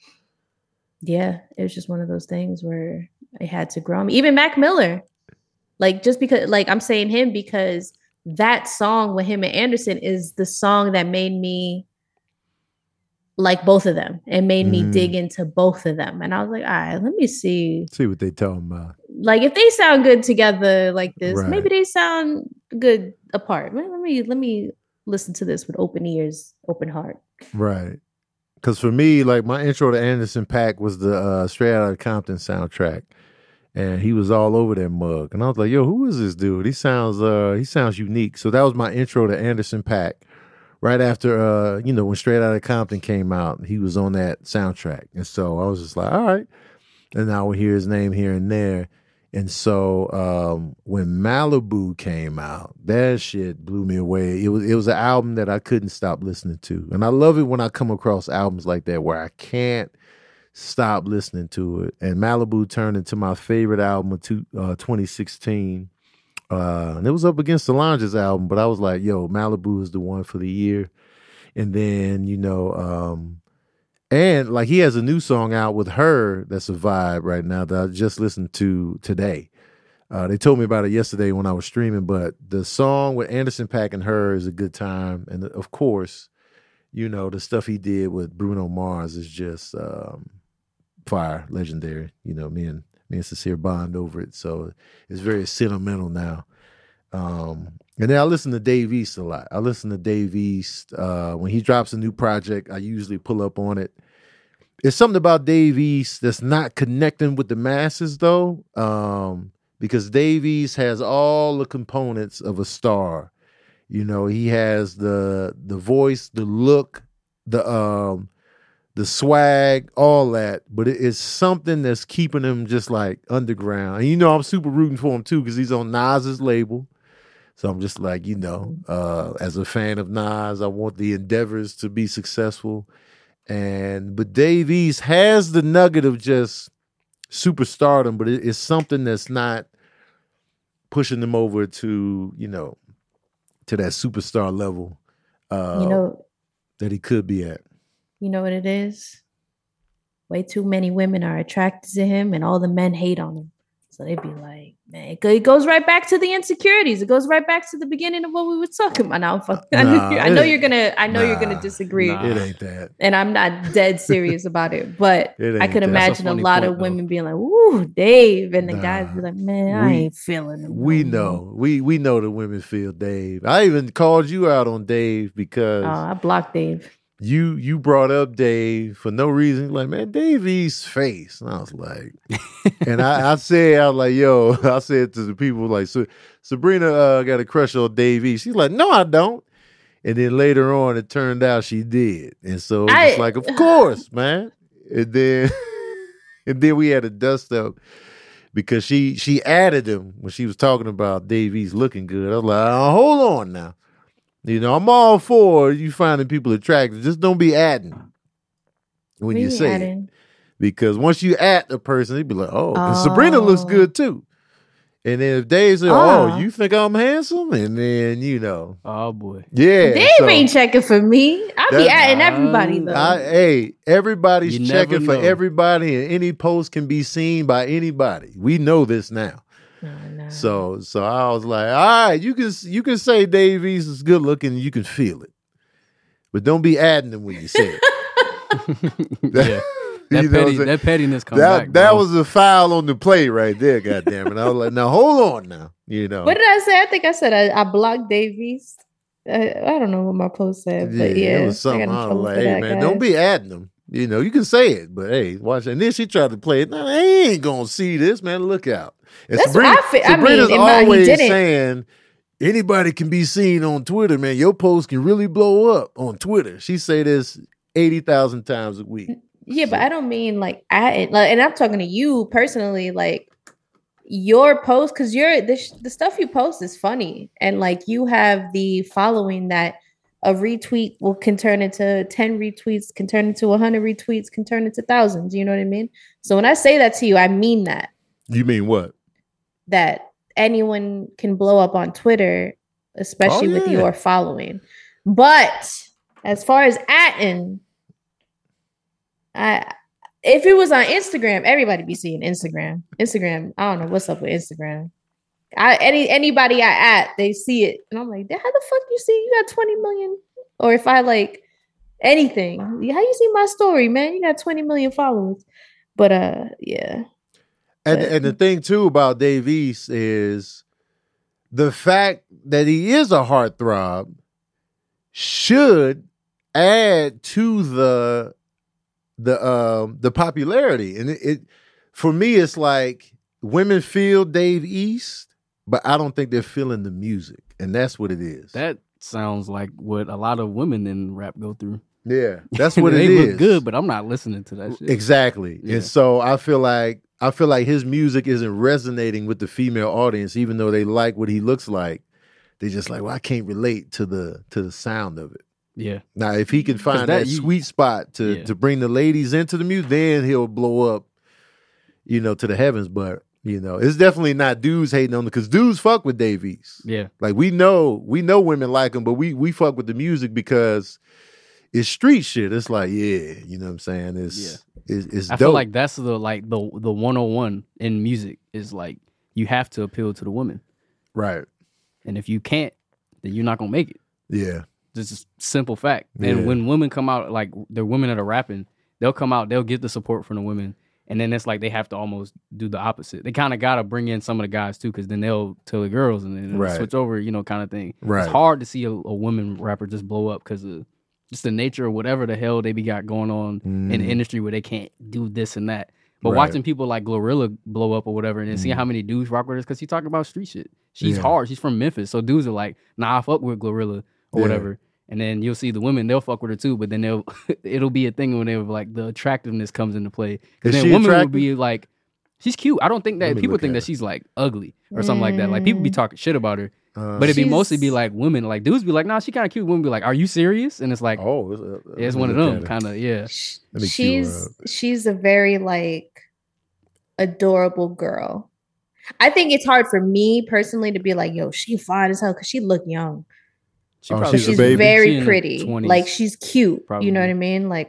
It was just one of those things where I had to grow. Even Mac Miller, like just because, like I'm saying him because that song with him and Anderson is the song that made me like both of them. It made me dig into both of them, and I was like, all right, let me see what they talking about. Like if they sound good together like this, maybe they sound good apart. Let me listen to this with open ears, open heart. Right. Because for me, like my intro to Anderson .Paak was the Straight Outta Compton soundtrack, and he was all over that mug. And I was like, "Yo, who is this dude? He sounds unique." So that was my intro to Anderson .Paak. Right after when Straight Outta Compton came out, he was on that soundtrack, and so I was just like, "All right." And I would hear his name here and there. And so when Malibu came out, that shit blew me away. It was an album that I couldn't stop listening to. And I love it when I come across albums like that where I can't stop listening to it. And Malibu turned into my favorite album of 2016. And it was up against Solange's album, but I was like, yo, Malibu is the one for the year. And then, and like he has a new song out with her that's a vibe right now that I just listened to today. They told me about it yesterday when I was streaming, but the song with Anderson .Paak and her is a good time. And of course, the stuff he did with Bruno Mars is just fire, legendary. Me and Sincere bond over it. So it's very sentimental now. And then I listen to Dave East a lot. I listen to Dave East. When he drops a new project, I usually pull up on it. It's something about Dave East that's not connecting with the masses, though, because Dave East has all the components of a star. He has the voice, the look, the swag, all that. But it's something that's keeping him just like underground. And I'm super rooting for him, too, because he's on Nas's label. So I'm just like, as a fan of Nas, I want the endeavors to be successful. But Dave East has the nugget of just superstardom, but it's something that's not pushing him over to, to that superstar level that he could be at. You know what it is? Way too many women are attracted to him and all the men hate on him. So they'd be like, man, it goes right back to the insecurities. It goes right back to the beginning of what we were talking about. Now, I know you're gonna disagree. It ain't that. And I'm not dead serious about it. But I could imagine a lot of women being like, "Ooh, Dave," and the guys be like, "Man, I ain't feeling him." We know. We know the women feel Dave. I even called you out on Dave because I blocked Dave. You brought up Dave for no reason. Like, man, Dave East's face. And I was like, and I was like, yo, I said to the people, like, so Sabrina got a crush on Dave East. She's like, no, I don't. And then later on, it turned out she did. And so it's like, of course, man. And then we had a dust up because she added him when she was talking about Dave East looking good. I was like, oh, hold on now. I'm all for you finding people attractive. Just don't be adding when you say it. Because once you add a person, they'd be like, oh, because Sabrina looks good too. And then if Dave said, oh, you think I'm handsome? And then, oh, boy. Yeah. Dave ain't checking for me. I be adding everybody, though. Everybody's checking for everybody, and any post can be seen by anybody. We know this now. No. So I was like, all right, you can say Dave East is good looking, you can feel it, but don't be adding them when you say it. That pettiness comes back. That was a foul on the play right there. Goddamn it! I was like, now hold on, now. What did I say? I think I said I blocked Dave East. I don't know what my post said, but it was something. I was like, hey man, don't be adding them. You can say it, but hey, watch it. And then she tried to play it. No, they ain't gonna see this, man. Look out. And that's what I feel. Sabrina's always saying anybody can be seen on Twitter, man. Your post can really blow up on Twitter. She say this 80,000 times a week. Yeah, but I don't mean like and I'm talking to you personally, like your post, because the stuff you post is funny, and like you have the following that a retweet can turn into 10 retweets, can turn into 100 retweets, can turn into thousands. You know what I mean? So when I say that to you, I mean that. You mean what? That anyone can blow up on Twitter, especially with your following. But as far as if it was on Instagram, everybody be seeing Instagram. Instagram, I don't know what's up with Instagram. Anybody they see it, and I'm like, how the fuck you see you got 20 million? Or if I like anything, how you see my story, man? You got 20 million followers. But yeah. And the thing too about Dave East is the fact that he is a heartthrob should add to the popularity. And it for me, it's like women feel Dave East, but I don't think they're feeling the music, and that's what it is. That sounds like what a lot of women in rap go through. Yeah, that's what it they is. Look good, but I'm not listening to that shit. Exactly. Yeah. And so I feel like his music isn't resonating with the female audience, even though they like what he looks like. They just like, well, I can't relate to the sound of it. Yeah. Now, if he can find that sweet spot to bring the ladies into the music, then he'll blow up, to the heavens. But it's definitely not dudes hating on him, because dudes fuck with Dave East. Yeah. Like we know women like him, but we fuck with the music because it's street shit. It's like, you know what I'm saying? It's I dope. feel like that's the 101 in music is like you have to appeal to the women. Right. And if you can't, then you're not gonna make it. Yeah. Just a simple fact. And when women come out, like the women that are rapping, they'll come out, they'll get the support from the women. And then it's like they have to almost do the opposite. They kind of got to bring in some of the guys too, because then they'll tell the girls and then Right. switch over, kind of thing. Right. It's hard to see a woman rapper just blow up because of just the nature of whatever the hell they got going on in the industry where they can't do this and that. But Right. watching people like Glorilla blow up or whatever and then seeing how many dudes rock with her, because she's talking about street shit. She's hard. She's from Memphis. So dudes are like, nah, I fuck with Glorilla or whatever. And then you'll see the women, they'll fuck with her too, but then it'll be a thing when like the attractiveness comes into play. Because then women will be like, she's cute. I don't think that people think that she's like ugly or something like that. Like people be talking shit about her. But it'd be mostly be like women, like dudes be like, nah, she kind of cute. Women be like, are you serious? And it's like, it's one of them kind of, yeah. She's a very like adorable girl. I think it's hard for me personally to be like, yo, she fine as hell because she look young. She's very pretty. Like she's cute. Probably. You know what I mean? Like,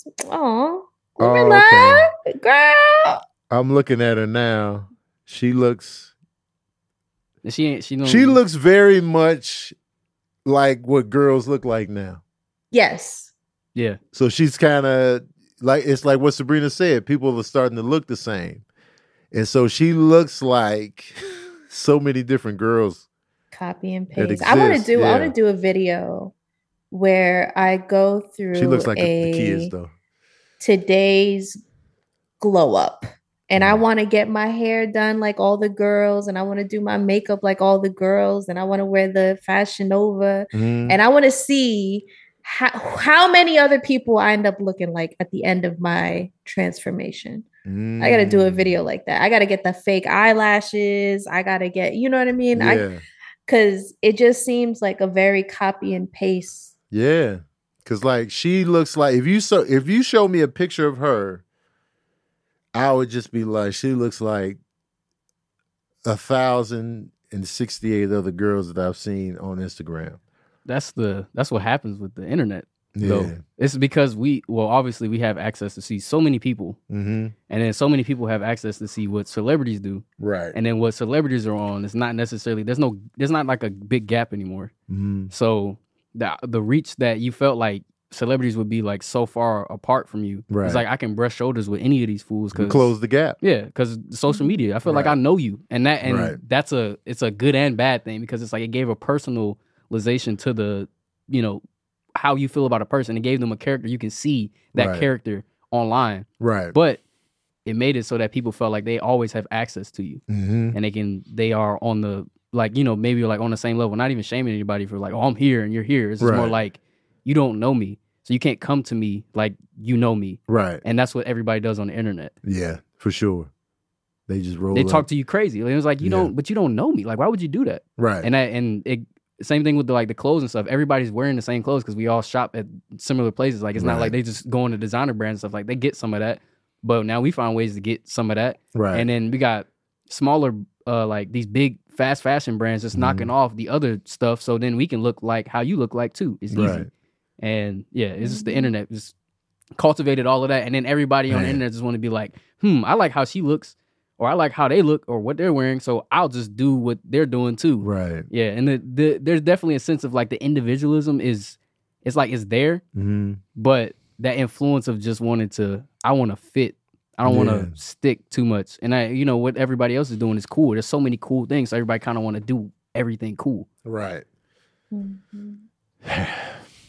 girl. I'm looking at her now. She looks. She looks very much like what girls look like now. Yes. Yeah. So she's kind of like, it's like what Sabrina said. People are starting to look the same, and so she looks like so many different girls. Copy and paste. I want to do a video where I go through. She looks like the kids though. Today's glow up. And I want to get my hair done like all the girls, and I want to do my makeup like all the girls, and I want to wear the Fashion Nova, and I want to see how many other people I end up looking like at the end of my transformation. I got to do a video like that. I got to get the fake eyelashes. I got to get, you know what I mean? Yeah. Because it just seems like a very copy and paste. Yeah. Because like she looks like, if you show me a picture of her, I would just be like, she looks like 1,068 other girls that I've seen on Instagram. That's what happens with the internet. Yeah. Though. It's because obviously we have access to see so many people, and then so many people have access to see what celebrities do, right? And then what celebrities are on. It's not necessarily there's not like a big gap anymore. So the reach that you felt like celebrities would be like so far apart from you. Right. It's like I can brush shoulders with any of these fools because close the gap. Yeah, because social media. I feel like I know you, and that's it's a good and bad thing because it's like it gave a personalization to the how you feel about a person. It gave them a character. You can see that character online, right? But it made it so that people felt like they always have access to you, and they are on the maybe like on the same level. Not even shaming anybody for like, oh, I'm here and you're here. It's just more like, you don't know me, so you can't come to me like you know me. Right. And that's what everybody does on the internet. Yeah, for sure. They just roll. They talk to you crazy. It was like, you don't know me. Like, why would you do that? Right. And same thing with the clothes and stuff. Everybody's wearing the same clothes because we all shop at similar places. Like, it's not like they just go into designer brands and stuff. Like, they get some of that, but now we find ways to get some of that. Right. And then we got smaller, like these big fast fashion brands just knocking off the other stuff. So then we can look like how you look like too. It's easy. And yeah, it's just the internet just cultivated all of that. And then everybody on the internet just want to be like, I like how she looks, or I like how they look, or what they're wearing. So I'll just do what they're doing too. Right. Yeah. And there's definitely a sense of like the individualism it's there, but that influence of just I want to fit. I don't want to stick too much. And what everybody else is doing is cool. There's so many cool things. So everybody kind of want to do everything cool. Right.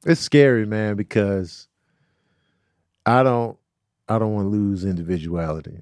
It's scary, man, because I don't want to lose individuality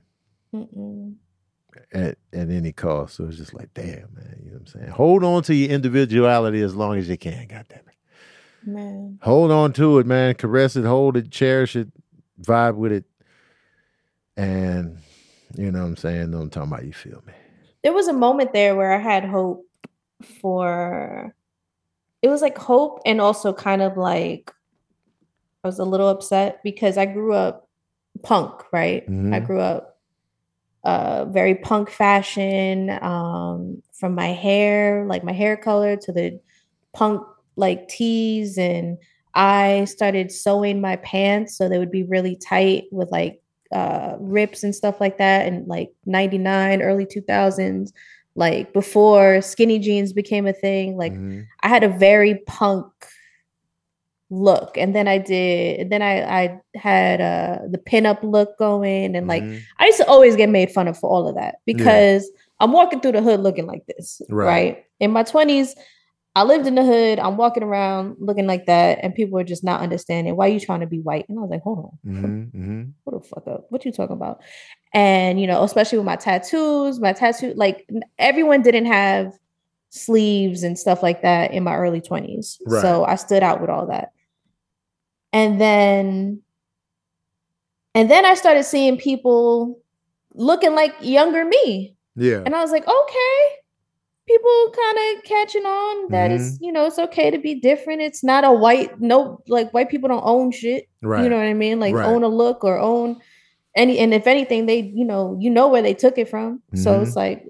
at any cost. So it's just like, damn, man, you know what I'm saying? Hold on to your individuality as long as you can, goddammit. Man. Hold on to it, man. Caress it, hold it, cherish it, vibe with it. And you know what I'm saying? No, I'm talking about, you feel me? There was a moment there where I had hope for, it was like hope and also kind of like I was a little upset because I grew up punk, right? I grew up very punk fashion, from my hair, like my hair color to the punk like tees, and I started sewing my pants so they would be really tight with like rips and stuff like that, and like 99 early 2000s, like before skinny jeans became a thing. Like I had a very punk look, and then I had the pinup look going, and like I used to always get made fun of for all of that because I'm walking through the hood looking like this, right? In my 20s, I lived in the hood. I'm walking around looking like that, and people are just not understanding. Why are you trying to be white? And I was like, hold on, what the fuck up? What you talking about? And you know, especially with my tattoos, like everyone didn't have sleeves and stuff like that in my early 20s, so I stood out with all that. And then I started seeing people looking like younger me. Yeah. And I was like, okay, people kind of catching on that is, you know, it's okay to be different. It's not a white people don't own shit. Right. You know what I mean? Like own a look or own any, and if anything, they, you know where they took it from. So it's like,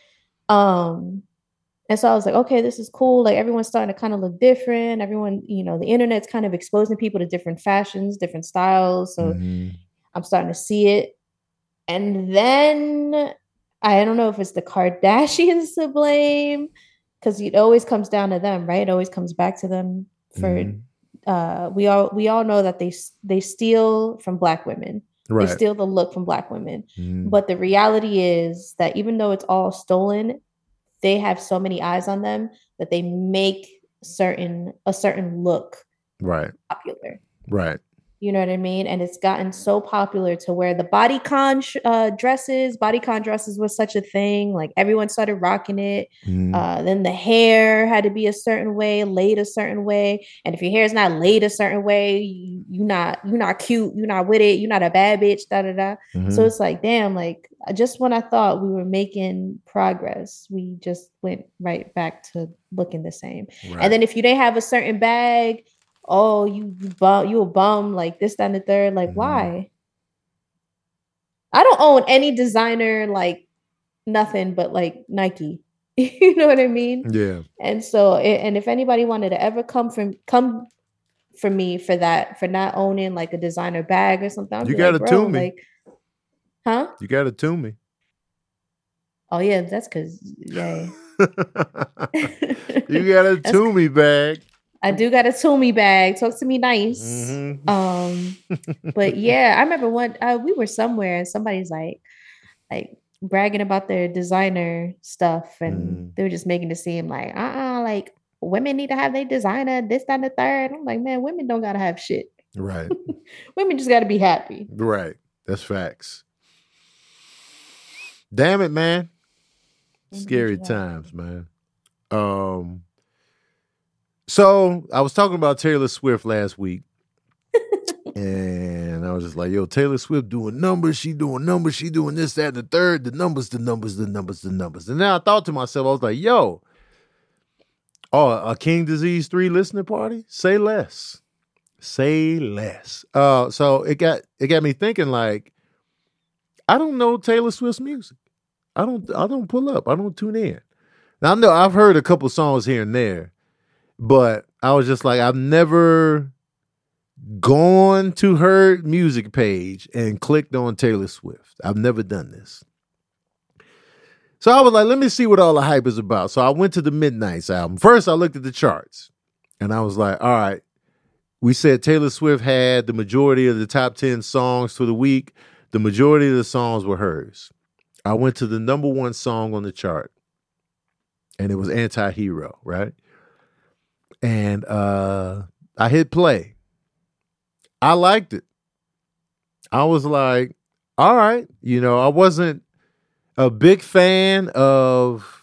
and so I was like, okay, this is cool. Like everyone's starting to kind of look different. Everyone, you know, the internet's kind of exposing people to different fashions, different styles. So I'm starting to see it. And then I don't know if it's the Kardashians to blame, because it always comes down to them, right? It always comes back to them. For we all know that they steal from Black women. Right. They steal the look from Black women. But the reality is that even though it's all stolen, they have so many eyes on them that they make a certain look popular. Right. You know what I mean? And it's gotten so popular to where the bodycon dresses was such a thing. Like everyone started rocking it. Then the hair had to be a certain way, laid a certain way. And if your hair is not laid a certain way, you're not cute. You're not with it. You're not a bad bitch. So it's like, damn, like just when I thought we were making progress, we just went right back to looking the same. Right. And then if you didn't have a certain bag, oh, you a bum, like this, that, and the third. Like, why? I don't own any designer, like nothing but like Nike. You know what I mean? Yeah. And so, and if anybody wanted to ever come for me for that, for not owning like a designer bag or something, you got to tune me. Like, huh? You got to tune me. Oh yeah, that's because yay. You got a Toomey bag. I do got a Toomey bag. Talk to me nice. But yeah, I remember we were somewhere and somebody's like bragging about their designer stuff, and they were just making it seem like like women need to have their designer, this, that, and the third. I'm like, man, women don't gotta have shit. Right. Women just gotta be happy. Right. That's facts. Damn it, man. Scary times, man. So I was talking about Taylor Swift last week, and I was just like, yo, Taylor Swift doing numbers. She doing numbers. She doing this, that, and the third. The numbers. And then I thought to myself, I was like, yo, a King Disease 3 listening party? Say less. Say less. So it got me thinking, like, I don't know Taylor Swift's music. I don't pull up. I don't tune in. Now I know I've heard a couple songs here and there, but I was just like, I've never gone to her music page and clicked on Taylor Swift. I've never done this. So I was like, let me see what all the hype is about. So I went to the Midnights album. First, I looked at the charts, and I was like, all right, we said Taylor Swift had the majority of the top 10 songs for the week. The majority of the songs were hers. I went to the number one song on the chart, and it was Anti-Hero, right? And I hit play. I liked it. I was like, all right. I wasn't a big fan of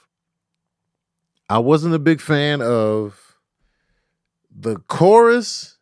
the chorus,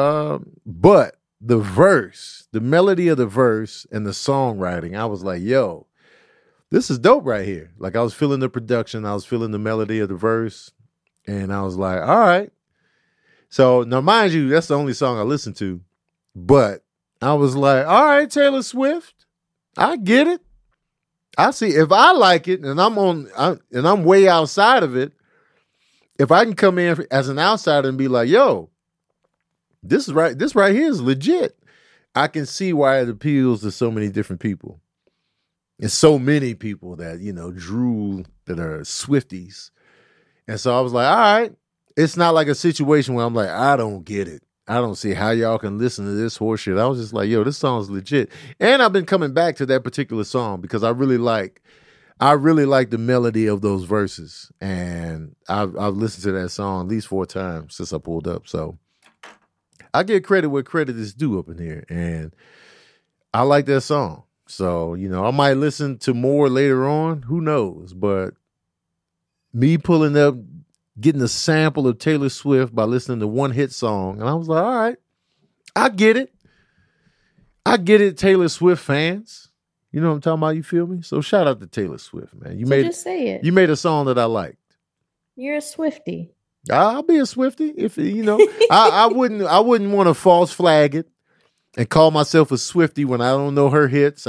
but the verse, the melody of the verse and the songwriting, I was like, yo, this is dope right here. Like, I was feeling the production, I was feeling the melody of the verse, and I was like, all right. So now, mind you, that's the only song I listened to, but I was like, all right, Taylor Swift, I get it. I see if I like it, and I'm way outside of it. If I can come in as an outsider and be like, yo, this right here is legit, I can see why it appeals to so many different people. And so many people that, drool, that are Swifties. And so I was like, all right, it's not like a situation where I'm like, I don't get it. I don't see how y'all can listen to this horseshit. I was just like, yo, this song's legit. And I've been coming back to that particular song because I really like the melody of those verses. And I've listened to that song at least 4 times since I pulled up. So I give credit where credit is due up in here. And I like that song. So, I might listen to more later on. Who knows? But me pulling up, getting a sample of Taylor Swift by listening to one hit song. And I was like, all right, I get it. I get it, Taylor Swift fans. You know what I'm talking about? You feel me? So shout out to Taylor Swift, man. Just say it. You made a song that I liked. You're a Swiftie. I'll be a Swiftie if I wouldn't want to false flag it and call myself a Swiftie when I don't know her hits.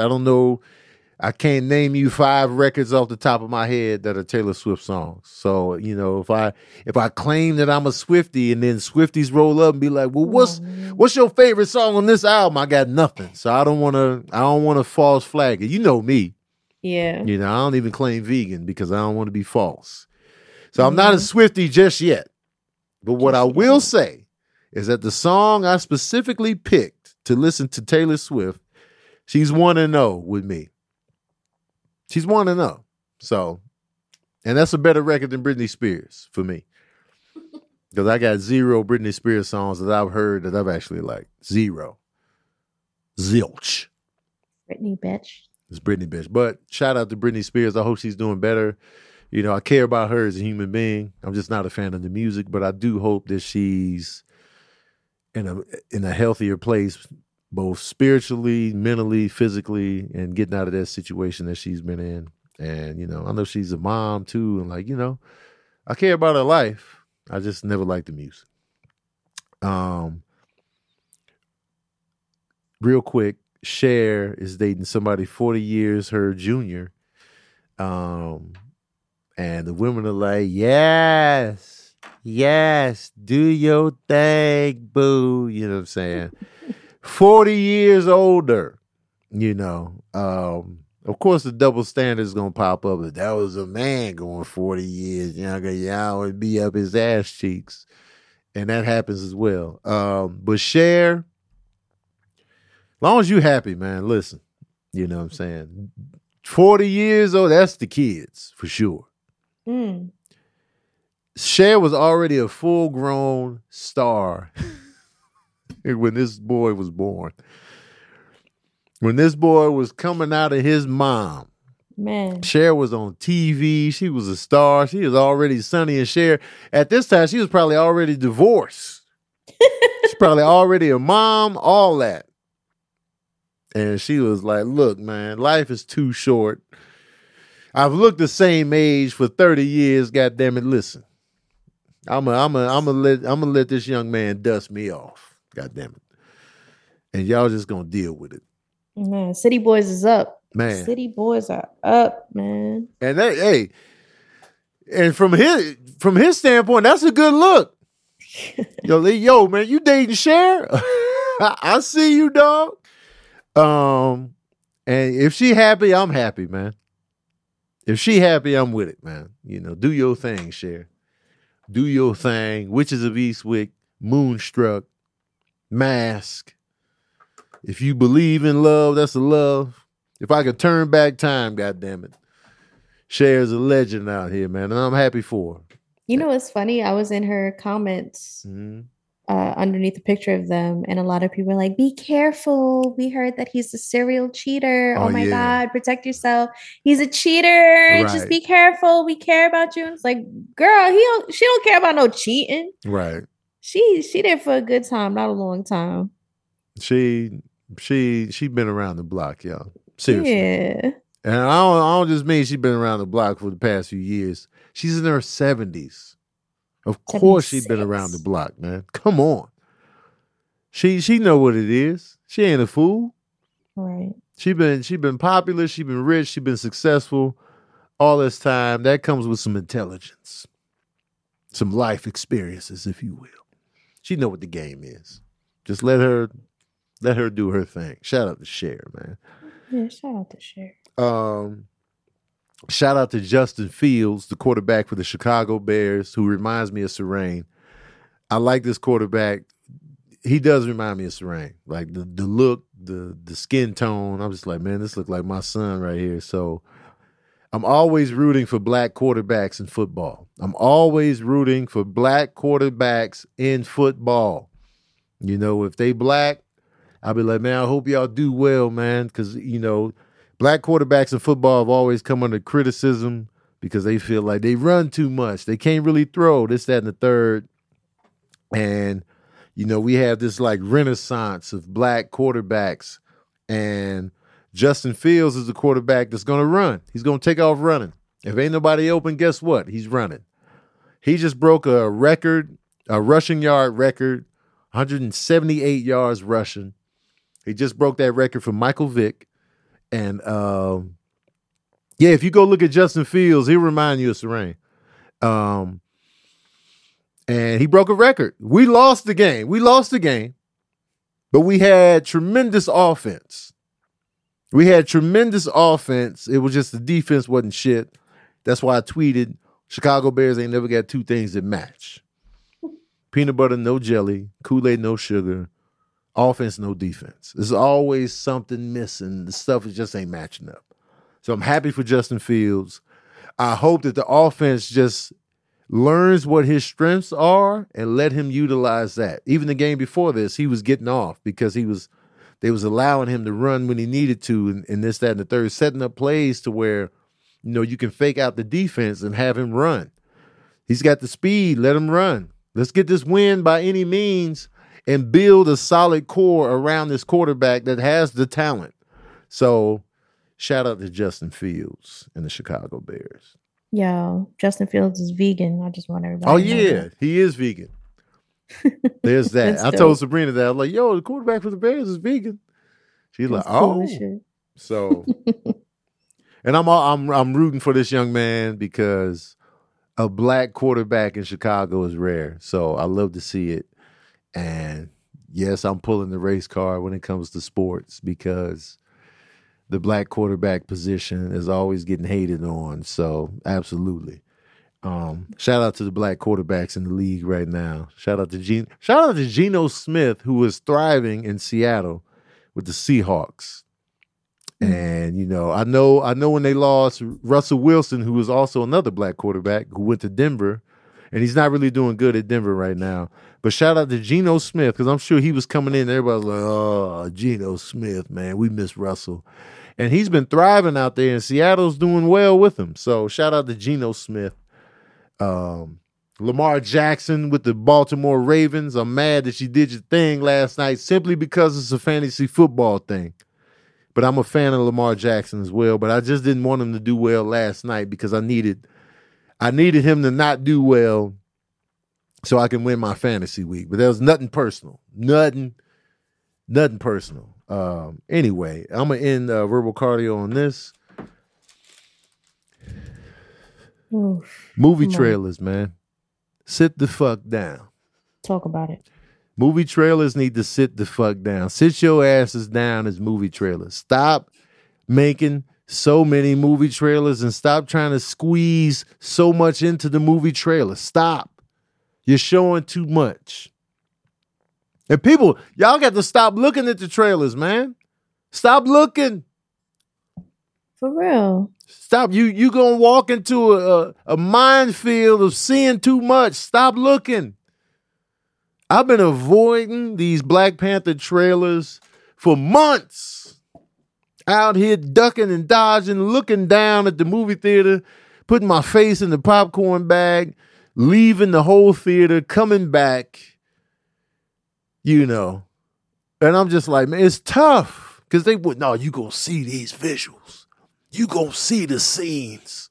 I can't name you 5 records off the top of my head that are Taylor Swift songs. So, if I claim that I'm a Swiftie and then Swifties roll up and be like, well, what's your favorite song on this album? I got nothing. So I don't want to false flag it. You know me. Yeah. I don't even claim vegan because I don't want to be false. So I'm not a Swiftie just yet. But what I will say is that the song I specifically picked to listen to Taylor Swift, she's 1-0 with me. She's 1-0. So, and that's a better record than Britney Spears for me. Because I got 0 Britney Spears songs that I've heard that I've actually liked. 0. Zilch. Britney bitch. It's Britney bitch. But shout out to Britney Spears. I hope she's doing better. I care about her as a human being. I'm just not a fan of the music, but I do hope that she's in a healthier place, both spiritually, mentally, physically, and getting out of that situation that she's been in. And, I know she's a mom too. And I care about her life. I just never liked the music. Real quick, Cher is dating somebody 40 years her junior. And the women are like, yes, do your thing, boo. You know what I'm saying? 40 years older, Of course, the double standard is going to pop up. But that was a man going 40 years younger. Y'all would be up his ass cheeks. And that happens as well. But Cher, as long as you happy, man, listen. You know what I'm saying? 40 years old, that's the kids, for sure. Cher was already a full-grown star when this boy was born. When this boy was coming out of his mom, man, Cher was on TV. She was a star. She was already Sonny and Cher. At this time, she was probably already divorced. She's probably already a mom, all that. And she was like, look, man, life is too short. I've looked the same age for 30 years. God damn it, listen. I'm gonna let this young man dust me off. God damn it. And y'all just gonna deal with it. Man, City Boys is up. Man. City Boys are up, man. And and from his standpoint, that's a good look. Yo, man, you dating Cher? I see you, dog. And if she happy, I'm happy, man. If she happy, I'm with it, man. Do your thing, Cher. Do your thing. Witches of Eastwick, Moonstruck, Mask. If you believe in love, that's a love. If I could turn back time, goddammit. Cher's a legend out here, man, and I'm happy for her. You know what's funny? I was in her comments underneath a picture of them, and a lot of people are like, "Be careful! We heard that he's a serial cheater. Oh my God, protect yourself! He's a cheater. Just be careful. We care about you." And it's like, girl, she don't care about no cheating. Right. She there for a good time, not a long time. She been around the block, y'all. Seriously. Yeah. And I don't just mean she's been around the block for the past few years. She's in her 70s. Of course she's been around the block, man. Come on. She know what it is. She ain't a fool. Right. She been popular, she been rich, she been successful all this time. That comes with some intelligence. Some life experiences, if you will. She know what the game is. Just let her do her thing. Shout out to Cher, man. Yeah, shout out to Cher. Shout out to Justin Fields, the quarterback for the Chicago Bears, who reminds me of Serene. I like this quarterback. He does remind me of Serene. Like the look, the skin tone. I'm just like, man, this looks like my son right here. So I'm always rooting for black quarterbacks in football. I'm always rooting for black quarterbacks in football. You know, if they black, I'll be like, man, I hope y'all do well, man. Because, you know, black quarterbacks in football have always come under criticism because they feel like they run too much. They can't really throw this, that, and the third. And, you know, we have this like renaissance of black quarterbacks. And Justin Fields is the quarterback that's going to run. He's going to take off running. If ain't nobody open, guess what? He's running. He just broke a record, a rushing yard record, 178 yards rushing. He just broke that record for Michael Vick. And, yeah, if you go look at Justin Fields, he'll remind you of Serene. And he broke a record. We lost the game, but we had tremendous offense. It was just the defense wasn't shit. That's why I tweeted, Chicago Bears ain't never got two things that match. Peanut butter, no jelly. Kool-Aid, no sugar. Offense, no defense. There's always something missing. The stuff just ain't matching up. So I'm happy for Justin Fields. I hope that the offense just learns what his strengths are and let him utilize that. Even the game before this, he was getting off because they was allowing him to run when he needed to and this, that, and the third, setting up plays to where, you know, you can fake out the defense and have him run. He's got the speed. Let him run. Let's get this win by any means and build a solid core around this quarterback that has the talent. So shout out to Justin Fields and the Chicago Bears. Yo, Justin Fields is vegan. I just want everybody to know that. He is vegan. There's that. I told Sabrina that. I was like, yo, the quarterback for the Bears is vegan. She's like, oh. So, and I'm rooting for this young man because a black quarterback in Chicago is rare. So I love to see it. And yes, I'm pulling the race card when it comes to sports because the black quarterback position is always getting hated on. So absolutely. Shout out to the black quarterbacks in the league right now. Shout out to Geno Smith, who is thriving in Seattle with the Seahawks. And, you know, I know when they lost Russell Wilson, who was also another black quarterback who went to Denver, and he's not really doing good at Denver right now. But shout out to Geno Smith, because I'm sure he was coming in and everybody was like, oh, Geno Smith, man, we miss Russell. And he's been thriving out there, and Seattle's doing well with him. So shout out to Geno Smith. Lamar Jackson with the Baltimore Ravens. I'm mad that you did your thing last night simply because it's a fantasy football thing. But I'm a fan of Lamar Jackson as well. But I just didn't want him to do well last night because I needed him to not do well so I can win my fantasy week. But there was nothing personal. Nothing personal. Anyway, I'm going to end verbal cardio on this. Oof, movie trailers, man. Sit the fuck down. Talk about it. Movie trailers need to sit the fuck down. Sit your asses down as movie trailers. Stop making so many movie trailers and stop trying to squeeze so much into the movie trailer. Stop. You're showing too much. And people, y'all got to stop looking at the trailers, man. Stop looking. For real. Stop. You gonna walk into a minefield of seeing too much. Stop looking. I've been avoiding these Black Panther trailers for months. Out here ducking and dodging, looking down at the movie theater, putting my face in the popcorn bag, leaving the whole theater, coming back, And I'm just like, man, it's tough. Because they would, no, you going to see these visuals. You going to see the scenes.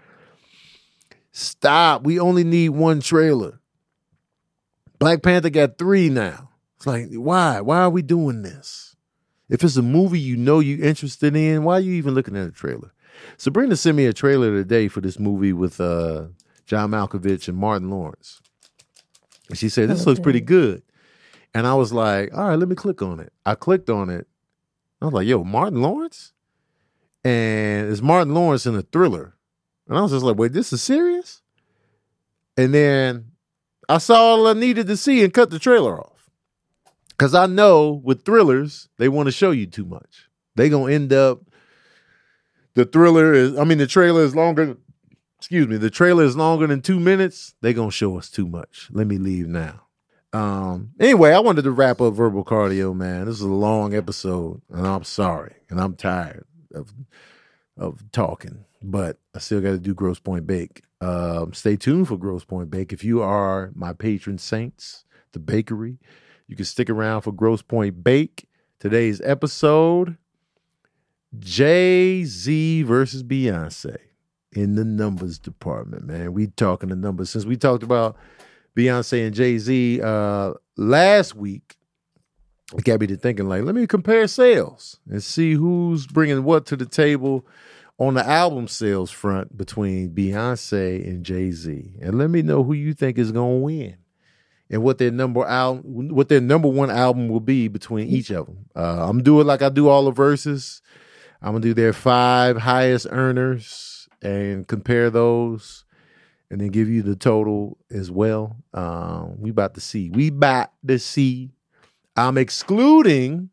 Stop. We only need one trailer. Black Panther got 3 now. It's like, why? Why are we doing this? If it's a movie you're interested in, why are you even looking at a trailer? Sabrina sent me a trailer today for this movie with John Malkovich and Martin Lawrence. And she said, this looks pretty good. And I was like, all right, let me click on it. I clicked on it. I was like, yo, Martin Lawrence? And it's Martin Lawrence in a thriller. And I was just like, wait, this is serious? And then I saw all I needed to see and cut the trailer off. Because I know with thrillers, they want to show you too much. They going to end up, the trailer is longer, the trailer is longer than 2 minutes. They going to show us too much. Let me leave now. Anyway, I wanted to wrap up Verbal Cardio, man. This is a long episode, and I'm sorry. And I'm tired of talking. But I still got to do Grosse Pointe Bake. Stay tuned for Grosse Pointe Bake. If you are my patron saints, the bakery, you can stick around for Grosse Pointe Bake. Today's episode, Jay-Z versus Beyonce in the numbers department, man. We talking the numbers. Since we talked about Beyonce and Jay-Z last week, it got me to thinking, like, let me compare sales and see who's bringing what to the table on the album sales front between Beyonce and Jay-Z. And let me know who you think is going to win and what their number one album will be between each of them. I'm doing like I do all the verses. I'm going to do their 5 highest earners and compare those and then give you the total as well. We about to see. I'm excluding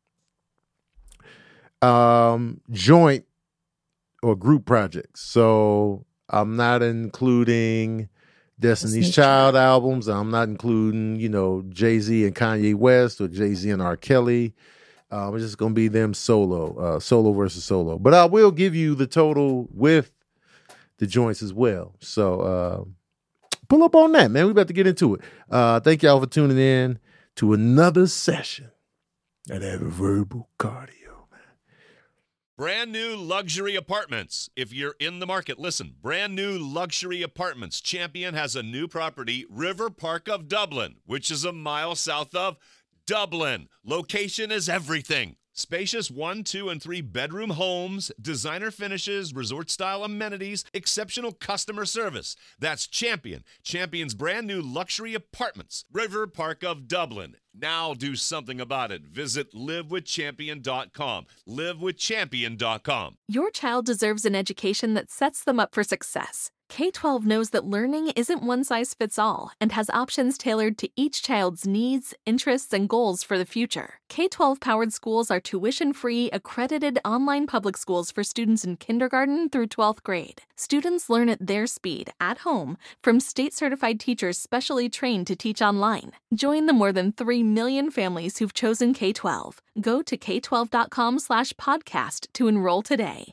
joint or group projects. So I'm not including Destiny's Child albums. I'm not including, Jay-Z and Kanye West or Jay-Z and R. Kelly. It's just going to be them solo versus solo. But I will give you the total with the joints as well. So pull up on that, man. We about to get into it. Thank y'all for tuning in to another session of that Verbal Cardio. Brand new luxury apartments. If you're in the market, listen. Brand new luxury apartments. Champion has a new property, River Park of Dublin, which is a mile south of Dublin. Location is everything. Spacious 1, 2, and 3 bedroom homes, designer finishes, resort-style amenities, exceptional customer service. That's Champion. Champion's brand new luxury apartments, River Park of Dublin. Now do something about it. Visit livewithchampion.com. livewithchampion.com. Your child deserves an education that sets them up for success. K-12 knows that learning isn't one size fits all and has options tailored to each child's needs, interests, and goals for the future. K-12 powered schools are tuition-free, accredited online public schools for students in kindergarten through 12th grade. Students learn at their speed, at home, from state-certified teachers specially trained to teach online. Join the more than 3 million families who've chosen K-12. Go to k12.com/podcast to enroll today.